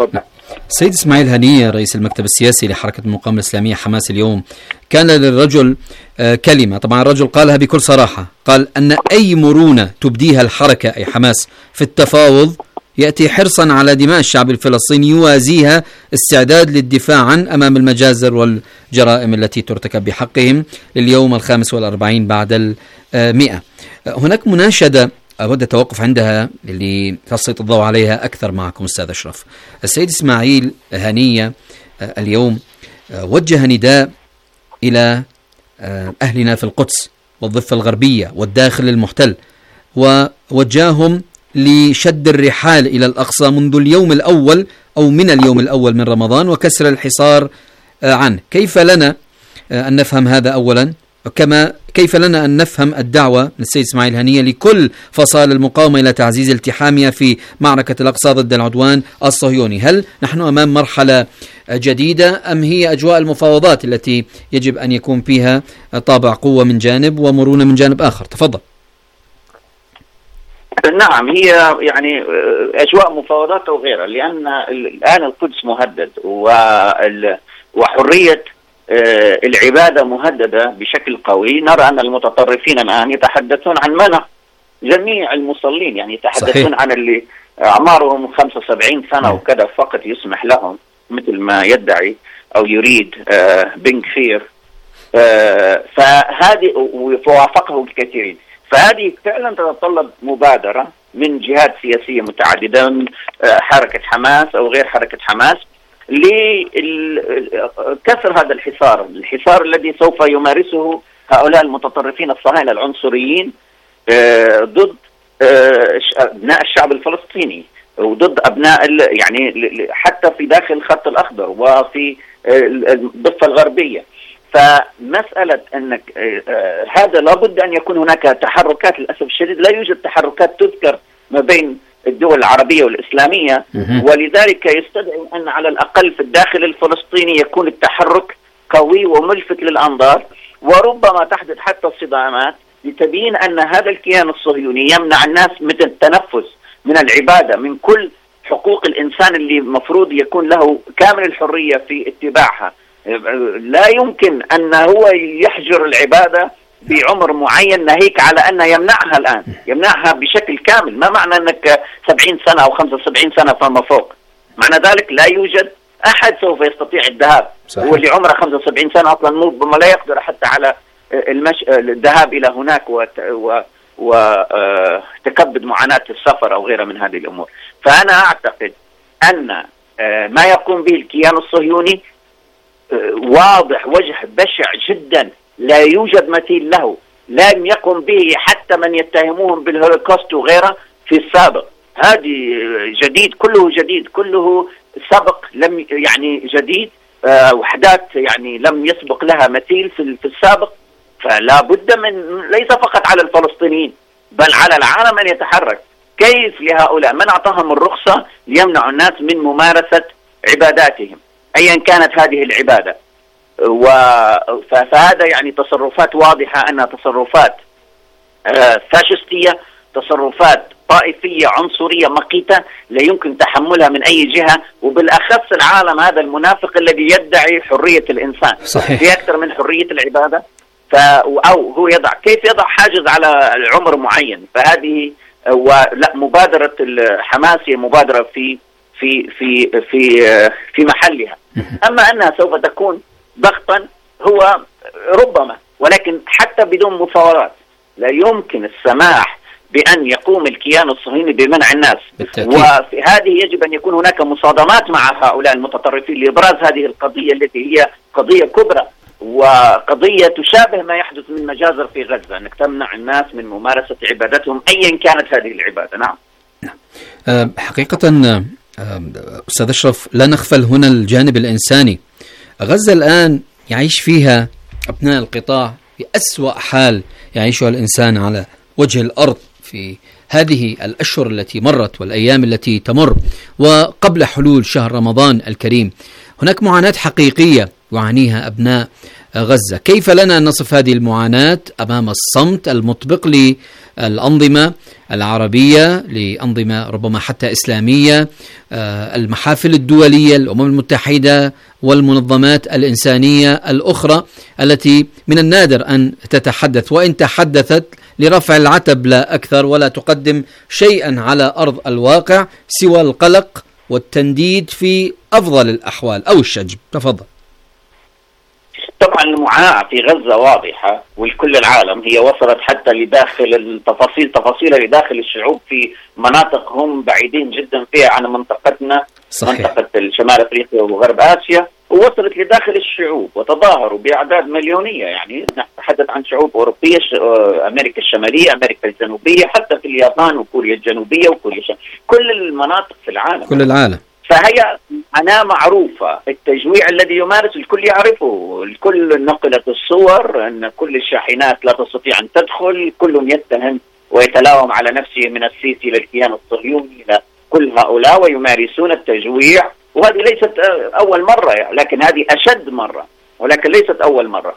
السيد إسماعيل هنية رئيس المكتب السياسي لحركة المقاومة الإسلامية حماس اليوم، كان للرجل كلمة، طبعا الرجل قالها بكل صراحة، قال أن أي مرونة تبديها الحركة أي حماس في التفاوض يأتي حرصا على دماء الشعب الفلسطيني يوازيها استعداد للدفاع عن أمام المجازر والجرائم التي ترتكب بحقهم لليوم 45 بعد 100. هناك مناشدة أود التوقف عندها اللي تسلط الضوء عليها أكثر معكم أستاذ أشرف. السيد إسماعيل هنية اليوم وجه نداء إلى أهلنا في القدس والضفة الغربية والداخل المحتل، ووجههم لشد الرحال إلى الأقصى منذ اليوم الأول أو من اليوم الأول من رمضان وكسر الحصار عنه. كيف لنا أن نفهم هذا أولا؟ كما كيف لنا أن نفهم الدعوة من السيد إسماعيل هنية لكل فصائل المقاومة إلى تعزيز التحامها في معركة الأقصى ضد العدوان الصهيوني؟ هل نحن أمام مرحلة جديدة أم هي أجواء المفاوضات التي يجب أن يكون فيها طابع قوة من جانب ومرونة من جانب آخر؟ تفضل. نعم، هي يعني أجواء مفاوضات أو غيرها، لأن الآن القدس مهدد وحرية العبادة مهددة بشكل قوي. نرى أن المتطرفين الآن يتحدثون عن منع جميع المصلين، يعني يتحدثون عن اللي أعمارهم 75 سنة وكذا فقط يسمح لهم، مثل ما يدعي أو يريد بن كفير. فهذه ووافقه الكثيرين، فهذه فعلا تتطلب مبادرة من جهات سياسية متعددة، من حركة حماس أو غير حركة حماس، لكسر هذا الحصار الذي سوف يمارسه هؤلاء المتطرفين الصهاينة العنصريين ضد أبناء الشعب الفلسطيني وضد أبناء يعني حتى في داخل الخط الأخضر وفي الضفة الغربية. فمسألة أنك هذا لابد أن يكون هناك تحركات. للأسف الشديد لا يوجد تحركات تذكر ما بين الدول العربية والإسلامية، ولذلك يستدعي أن على الأقل في الداخل الفلسطيني يكون التحرك قوي وملفت للأنظار، وربما تحدث حتى الصدامات لتبين أن هذا الكيان الصهيوني يمنع الناس من التنفس، من العبادة، من كل حقوق الإنسان اللي مفروض يكون له كامل الحرية في اتباعها. لا يمكن أن هو يحجر العبادة بعمر معين، ناهيك على أن يمنعها الآن، يمنعها بشكل كامل. ما معنى أنك 70 سنة أو 75 سنة فما فوق؟ معنى ذلك لا يوجد أحد سوف يستطيع الذهاب. هو اللي عمره 75 سنة أصلا ربما لا يقدر حتى على الذهاب إلى هناك وتكبد معاناة السفر أو غيرها من هذه الأمور. فأنا أعتقد أن ما يقوم به الكيان الصهيوني واضح، وجه بشع جدا لا يوجد مثيل له، لم يقم به حتى من يتهموهم بالهولوكوست وغيره في السابق. هذه جديد، كله جديد، كله سبق، لم يعني جديد، وحدات يعني لم يسبق لها مثيل في السابق. فلا بد من، ليس فقط على الفلسطينيين بل على العالم أن يتحرك. كيف لهؤلاء من أعطاهم الرخصة ليمنعوا الناس من ممارسة عباداتهم أيا كانت هذه العبادة؟ فهذا يعني تصرفات واضحة أنها تصرفات فاشستية، تصرفات طائفية عنصرية مقيتة لا يمكن تحملها من أي جهة، وبالأخص العالم هذا المنافق الذي يدعي حرية الإنسان. صحيح. في أكثر من حرية العبادة، أو هو يضع، كيف يضع حاجز على العمر معين؟ فهذه ولا مبادرة الحماس هي مبادرة في في في في في محلها. أما أنها سوف تكون ضغطا هو ربما، ولكن حتى بدون مفاوضات لا يمكن السماح بأن يقوم الكيان الصهيوني بمنع الناس. وفي هذه يجب أن يكون هناك مصادمات مع هؤلاء المتطرفين لإبراز هذه القضية التي هي قضية كبرى وقضية تشابه ما يحدث من مجازر في غزة، أنك تمنع الناس من ممارسة عبادتهم أيا كانت هذه العبادة. نعم. حقيقة أستاذ أشرف لا نغفل هنا الجانب الإنساني. غزة الآن يعيش فيها أبناء القطاع في أسوأ حال يعيشها الإنسان على وجه الأرض في هذه الأشهر التي مرت والأيام التي تمر وقبل حلول شهر رمضان الكريم. هناك معاناة حقيقية يعانيها أبناء غزة. كيف لنا أن نصف هذه المعاناة أمام الصمت المطبق للأنظمة العربية لأنظمة ربما حتى إسلامية، المحافل الدولية، الأمم المتحدة والمنظمات الإنسانية الأخرى التي من النادر أن تتحدث، وإن تحدثت لرفع العتب لا أكثر، ولا تقدم شيئا على أرض الواقع سوى القلق والتنديد في أفضل الأحوال أو الشجب. تفضل. طبعا المعاناة في غزة واضحة ولكل العالم، هي وصلت حتى لداخل تفاصيلها لداخل الشعوب في مناطق هم بعيدين جدا فيها عن منطقتنا. صحيح. منطقة شمال أفريقيا وغرب آسيا، ووصلت لداخل الشعوب وتظاهروا بأعداد مليونية. يعني نتحدث عن شعوب أوروبية، أمريكا الشمالية، أمريكا الجنوبية، حتى في اليابان وكوريا الجنوبية وكوريا كل المناطق في العالم، كل العالم. فهي أنا معروفة. التجويع الذي يمارس الكل يعرفه، الكل نقلت الصور أن كل الشاحنات لا تستطيع أن تدخل، كل يتهم ويتلاوم على نفسه من السيسي للكيان الصهيوني إلى كل هؤلاء ويمارسون التجويع. وهذه ليست أول مرة، لكن هذه أشد مرة، ولكن ليست أول مرة.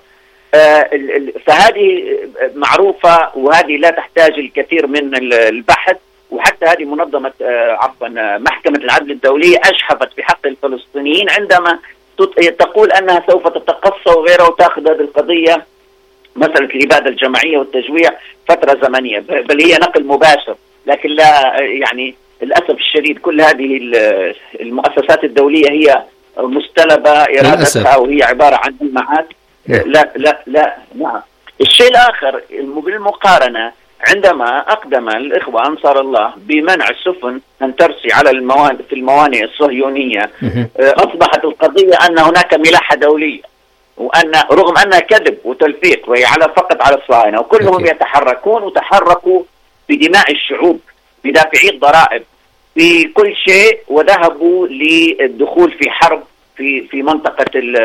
فهذه معروفة، وهذه لا تحتاج الكثير من البحث. وحتى هذه منظمة محكمة العدل الدولية أشحفت في حق الفلسطينيين عندما تقول أنها سوف تتقصى وغيرها، وتأخذ هذه القضية مسألة الإبادة الجماعية والتجويع فترة زمنية، بل هي نقل مباشر. لكن لا، يعني للأسف الشديد كل هذه المؤسسات الدولية هي مستلبة إرادتها، وهي عبارة عن جماعات. لا لا لا نعم. الشيء الآخر بالمقارنة، عندما أقدم الإخوة أنصار الله بمنع السفن أن ترسي على في الموانئ الصهيونية، أصبحت القضية أن هناك ملاحة دولية، وأن رغم أنها كذب وتلفيق وهي فقط على الصهاينة، وكلهم يتحركون وتحركوا بدماء الشعوب، بدافعي الضرائب، في كل شيء، وذهبوا للدخول في حرب في منطقة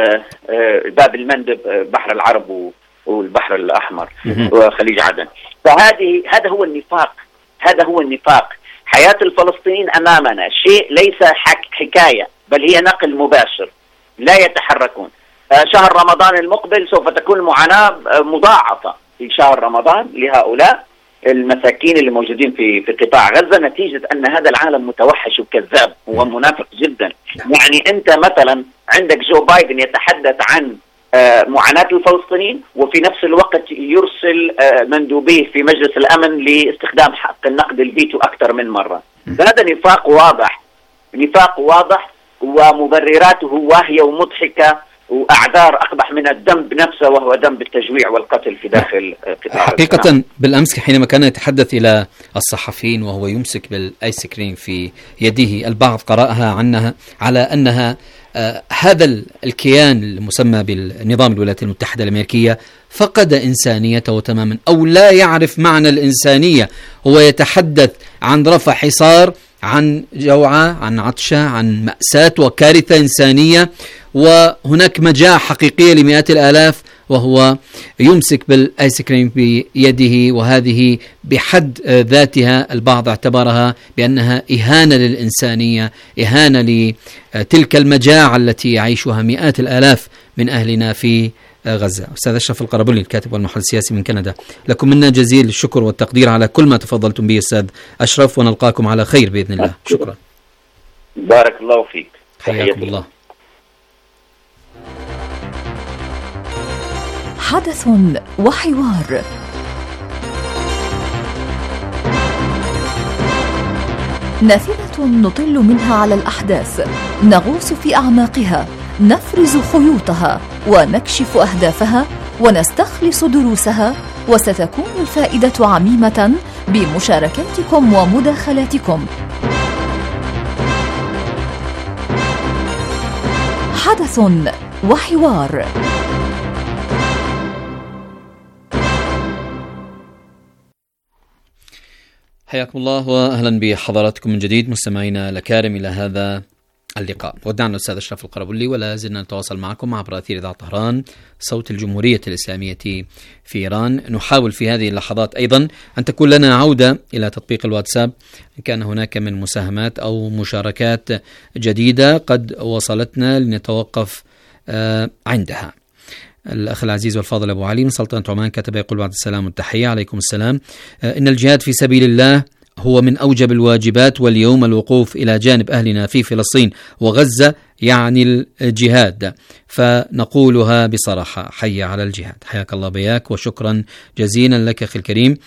باب المندب، بحر العرب والبحر الأحمر وخليج عدن. هذا هو النفاق، هذا هو النفاق. حياة الفلسطينيين أمامنا شيء ليس حكاية، بل هي نقل مباشر، لا يتحركون. شهر رمضان المقبل سوف تكون معاناة مضاعفة في شهر رمضان لهؤلاء المساكين اللي موجودين في قطاع غزة، نتيجة أن هذا العالم متوحش وكذاب ومنافق جدا. يعني أنت مثلا عندك جو بايدن يتحدث عن معاناة الفلسطينيين، وفي نفس الوقت يرسل مندوبيه في مجلس الأمن لاستخدام حق النقد الفيتو أكثر من مرة. هذا نفاق واضح، نفاق واضح، ومبرراته واهية ومضحكة، وأعذار أقبح من الذنب نفسه، وهو ذنب التجويع والقتل في داخل قطاع. حقيقة بالأمس حينما كان يتحدث إلى الصحفيين وهو يمسك بالآيس كريم في يده، البعض قرأها عنها على أنها هذا الكيان المسمى بالنظام الولايات المتحدة الأمريكية فقد إنسانيته تماما، أو لا يعرف معنى الإنسانية. هو يتحدث عن رفع حصار، عن جوعة، عن عطشة، عن مأساة وكارثة إنسانية، وهناك مجاعة حقيقية لمئات الآلاف، وهو يمسك بالآيس كريم بيده. وهذه بحد ذاتها البعض اعتبرها بأنها إهانة للإنسانية، إهانة لتلك المجاعة التي يعيشها مئات الآلاف من أهلنا في غزة. أستاذ أشرف القربلي، الكاتب والمحلل السياسي من كندا، لكم منا جزيل الشكر والتقدير على كل ما تفضلتم به أستاذ أشرف، ونلقاكم على خير بإذن الله. شكرا. بارك الله فيك. حياكم الله. حدث وحوار. نافذة نطل منها على الأحداث، نغوص في أعماقها، نفرز خيوطها ونكشف أهدافها ونستخلص دروسها، وستكون الفائدة عميمة بمشاركاتكم ومداخلاتكم. حدث وحوار. حياكم الله وأهلا بحضراتكم من جديد مستمعينا الأكارم إلى هذا اللقاء. ودعنا الأستاذ أشرف القربلي، ولا زلنا نتواصل معكم عبر أثير إذاعة طهران صوت الجمهورية الإسلامية في إيران. نحاول في هذه اللحظات أيضا أن تكون لنا عودة إلى تطبيق الواتساب إن كان هناك من مساهمات أو مشاركات جديدة قد وصلتنا لنتوقف عندها. الأخ العزيز والفاضل أبو علي من سلطنة عمان كتب يقول: بعد السلام والتحية. عليكم السلام. إن الجهاد في سبيل الله هو من أوجب الواجبات، واليوم الوقوف إلى جانب أهلنا في فلسطين وغزة يعني الجهاد، فنقولها بصراحة: حي على الجهاد. حياك الله بياك، وشكرا جزيلا لك أخي الكريم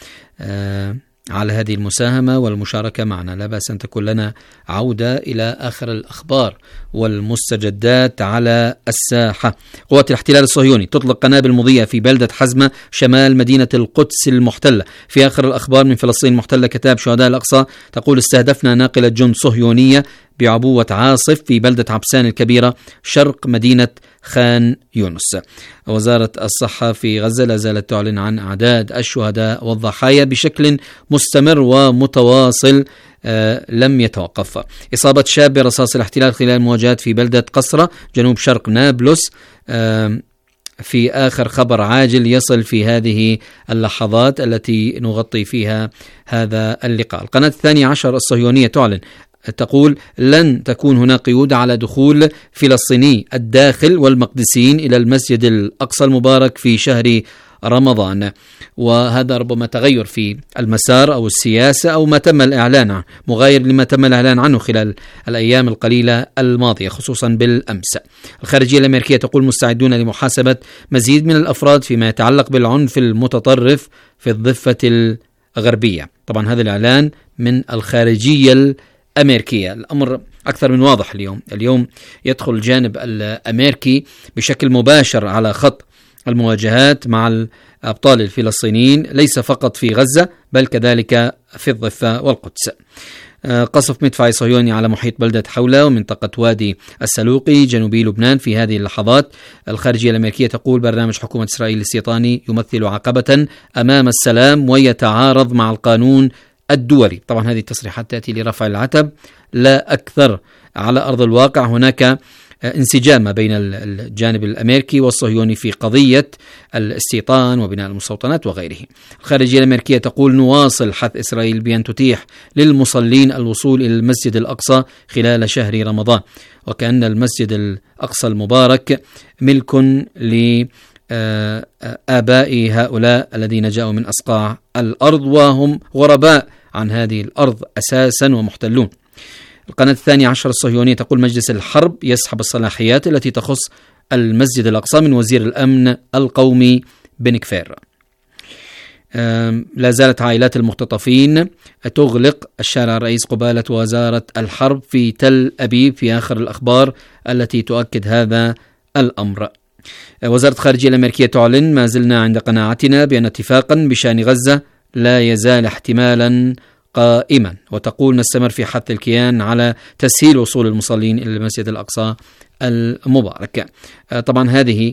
على هذه المساهمة والمشاركة معنا. لا بأس أن تكون لنا عودة إلى آخر الأخبار والمستجدات على الساحة. قوات الاحتلال الصهيوني تطلق قنابل مضيئة في بلدة حزمة شمال مدينة القدس المحتلة. في آخر الأخبار من فلسطين المحتلة، كتاب شهداء الأقصى تقول: استهدفنا ناقلة جند صهيونية بعبوة عاصف في بلدة عبسان الكبيرة شرق مدينة خان يونس. وزارة الصحة في غزة لا زالت تعلن عن أعداد الشهداء والضحايا بشكل مستمر ومتواصل لم يتوقف. إصابة شاب برصاص الاحتلال خلال مواجهات في بلدة قصرة جنوب شرق نابلس في آخر خبر عاجل يصل في هذه اللحظات التي نغطي فيها هذا اللقاء. القناة 12 الصهيونية تعلن تقول: لن تكون هناك قيود على دخول فلسطيني الداخل والمقدسيين إلى المسجد الأقصى المبارك في شهر رمضان. وهذا ربما تغير في المسار أو السياسة أو ما تم الإعلان عنه، مغاير لما تم الإعلان عنه خلال الأيام القليلة الماضية خصوصا بالأمس. الخارجية الأمريكية تقول: مستعدون لمحاسبة مزيد من الأفراد فيما يتعلق بالعنف المتطرف في الضفة الغربية. طبعا هذا الإعلان من الخارجية الأمريكية. الأمر أكثر من واضح اليوم يدخل الجانب الأمريكي بشكل مباشر على خط المواجهات مع الأبطال الفلسطينيين، ليس فقط في غزة بل كذلك في الضفة والقدس. قصف مدفعي صهيوني على محيط بلدة حولة ومنطقة وادي السلوقي جنوبي لبنان في هذه اللحظات. الخارجية الأمريكية تقول: برنامج حكومة إسرائيل الاستيطاني يمثل عقبة أمام السلام ويتعارض مع القانون الدولي. طبعا هذه التصريحات تأتي لرفع العتب لا أكثر. على أرض الواقع هناك انسجام بين الجانب الأمريكي والصهيوني في قضية الاستيطان وبناء المستوطنات وغيره. الخارجية الأمريكية تقول: نواصل حث إسرائيل بأن تتيح للمصلين الوصول إلى المسجد الأقصى خلال شهر رمضان، وكأن المسجد الأقصى المبارك ملك لآباء هؤلاء الذين جاءوا من أصقاع الأرض وهم غرباء عن هذه الأرض أساسا ومحتلون. القناة 12 الصهيونية تقول: مجلس الحرب يسحب الصلاحيات التي تخص المسجد الأقصى من وزير الأمن القومي بن كفير. لا زالت عائلات المختطفين تغلق الشارع الرئيس قبالة وزارة الحرب في تل أبيب في آخر الأخبار التي تؤكد هذا الأمر. وزارة الخارجية الأمريكية تعلن: ما زلنا عند قناعتنا بأن اتفاقا بشأن غزة لا يزال احتمالا قائما، وتقول: نستمر في حث الكيان على تسهيل وصول المصلين إلى المسجد الأقصى المبارك. طبعا هذه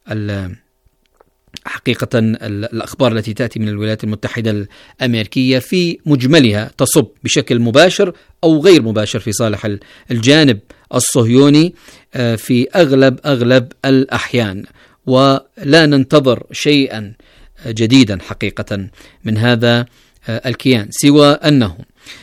حقيقة الأخبار التي تأتي من الولايات المتحدة الأمريكية في مجملها تصب بشكل مباشر أو غير مباشر في صالح الجانب الصهيوني في أغلب الأحيان، ولا ننتظر شيئا جديدا حقيقة من هذا الكيان سوى أنه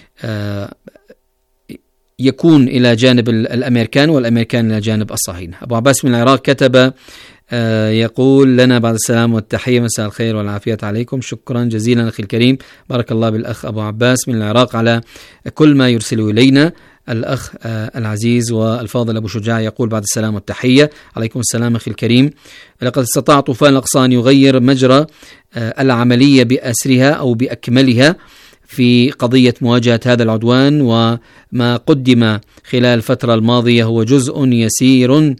يكون إلى جانب الأمريكان والأمريكان إلى جانب الصهاينة. أبو عباس من العراق كتب يقول لنا: بعد السلام والتحية، مساء الخير والعافية عليكم. شكرا جزيلا أخي الكريم، بارك الله بالأخ أبو عباس من العراق على كل ما يرسله إلينا. الأخ العزيز والفاضل أبو شجاع يقول: بعد السلام والتحية. عليكم السلام أخي الكريم. لقد استطاع طوفان الأقصى أن يغير مجرى العملية بأسرها أو بأكملها في قضية مواجهة هذا العدوان، وما قدم خلال الفترة الماضية هو جزء يسير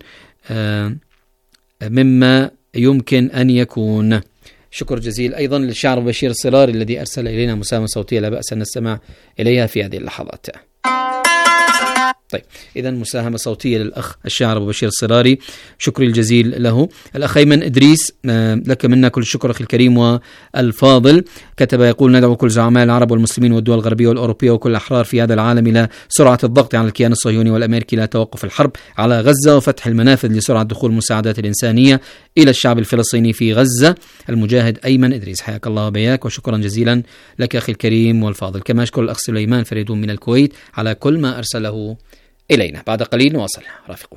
مما يمكن أن يكون. شكر جزيل أيضا للشاعر بشير الصراري الذي أرسل إلينا مساهمة صوتية لا بأس أن نستمع إليها في هذه اللحظات. طيب، إذا مساهمة صوتية للأخ الشاعر أبو بشير الصراري، شكري الجزيل له. الأخ أيمن إدريس لك منا كل الشكر أخي الكريم والفاضل. كتب يقول: ندعو كل زعماء العرب والمسلمين والدول الغربية والأوروبية وكل الأحرار في هذا العالم إلى سرعة الضغط على الكيان الصهيوني والأمريكي لا توقف الحرب على غزة وفتح المنافذ لسرعة دخول المساعدات الإنسانية إلى الشعب الفلسطيني في غزة. المجاهد أيمن إدريس، حياك الله وبياك، وشكرا جزيلا لك أخي الكريم والفاضل. كما أشكر الأخ سليمان فريدون من الكويت على كل ما أرسله إلينا. بعد قليل نواصل، رافقونا.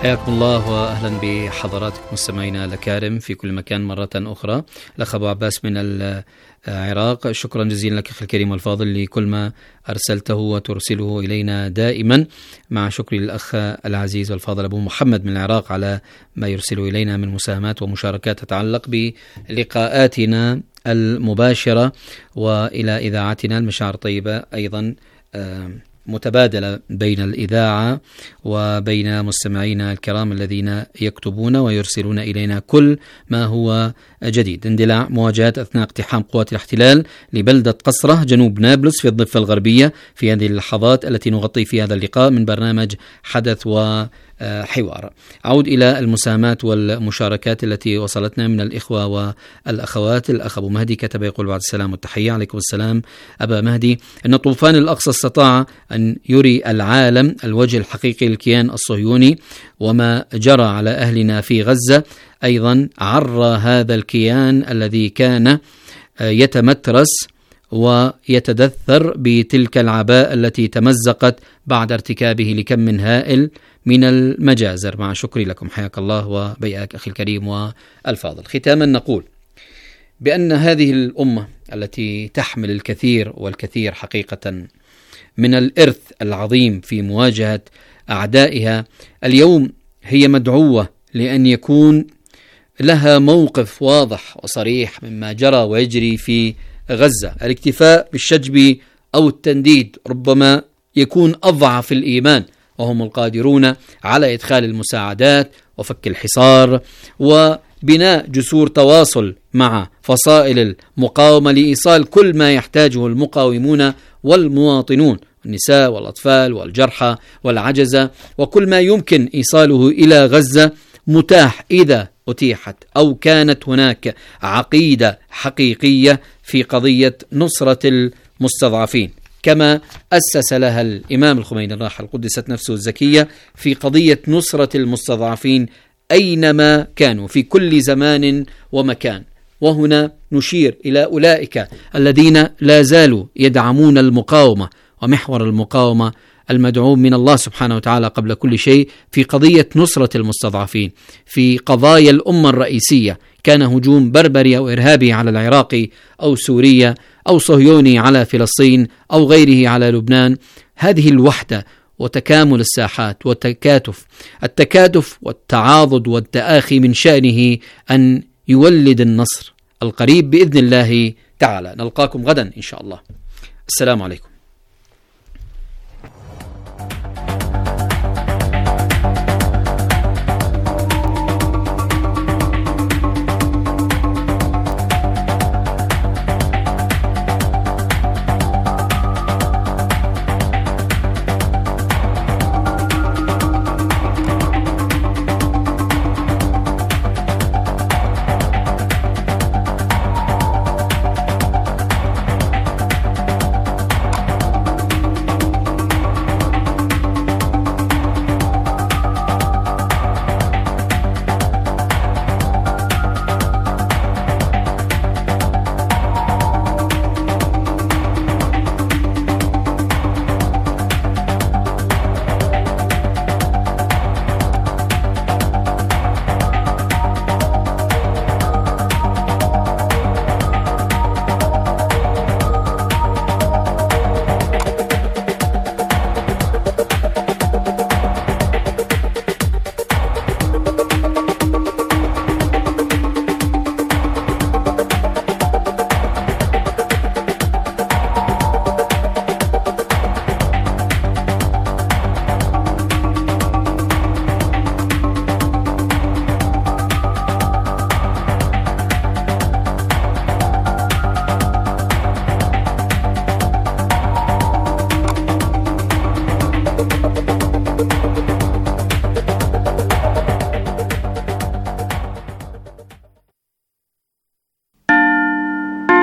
حياكم الله وأهلا بحضراتكم مستمعينا الأكارم في كل مكان مرة أخرى. الأخ أبو عباس من العراق، شكرا جزيلا لك أخي الكريم والفاضل لكل ما أرسلته وترسله إلينا دائما، مع شكري للأخ العزيز والفاضل أبو محمد من العراق على ما يرسله إلينا من مساهمات ومشاركات تتعلق بلقاءاتنا المباشرة وإلى إذاعتنا. المشاعر طيبة أيضا متبادلة بين الإذاعة وبين مستمعينا الكرام الذين يكتبون ويرسلون إلينا كل ما هو جديد. اندلاع مواجهات أثناء اقتحام قوات الاحتلال لبلدة قصرة جنوب نابلس في الضفة الغربية في هذه اللحظات التي نغطي في هذا اللقاء من برنامج حدث وحوار. أعود إلى المساهمات والمشاركات التي وصلتنا من الإخوة والأخوات. الأخ أبو مهدي كتب يقول: بعد السلام والتحية. عليكم السلام أبا مهدي. أن طوفان الأقصى استطاع أن يري العالم الوجه الحقيقي للكيان الصهيوني وما جرى على أهلنا في غزة. أيضا عرى هذا الكيان الذي كان يتمترس ويتدثر بتلك العباءة التي تمزقت بعد ارتكابه لكم هائل من المجازر. مع شكري لكم، حياك الله وبياك أخي الكريم والفاضل. ختاما نقول بأن هذه الأمة التي تحمل الكثير والكثير حقيقة من الإرث العظيم في مواجهة أعدائها، اليوم هي مدعوة لأن يكون لها موقف واضح وصريح مما جرى ويجري في غزة. الاكتفاء بالشجب أو التنديد ربما يكون أضعف الإيمان، وهم القادرون على إدخال المساعدات وفك الحصار وبناء جسور تواصل مع فصائل المقاومة لإيصال كل ما يحتاجه المقاومون والمواطنون، النساء والأطفال والجرحى والعجزة، وكل ما يمكن إيصاله إلى غزة متاح إذا أتيحت أو كانت هناك عقيدة حقيقية في قضية نصرة المستضعفين، كما أسس لها الإمام الخميني الراحل قدست نفسه الزكية في قضية نصرة المستضعفين أينما كانوا في كل زمان ومكان. وهنا نشير إلى أولئك الذين لا زالوا يدعمون المقاومة ومحور المقاومة المدعوم من الله سبحانه وتعالى قبل كل شيء في قضية نصرة المستضعفين في قضايا الأمة الرئيسية، كان هجوم بربري أو إرهابي على العراق أو سوريا أو صهيوني على فلسطين أو غيره على لبنان. هذه الوحدة وتكامل الساحات التكاتف والتعاضد والتآخي من شأنه أن يولد النصر القريب بإذن الله تعالى. نلقاكم غدا إن شاء الله. السلام عليكم.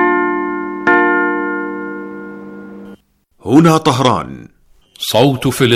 هنا طهران، صوت فلسطين.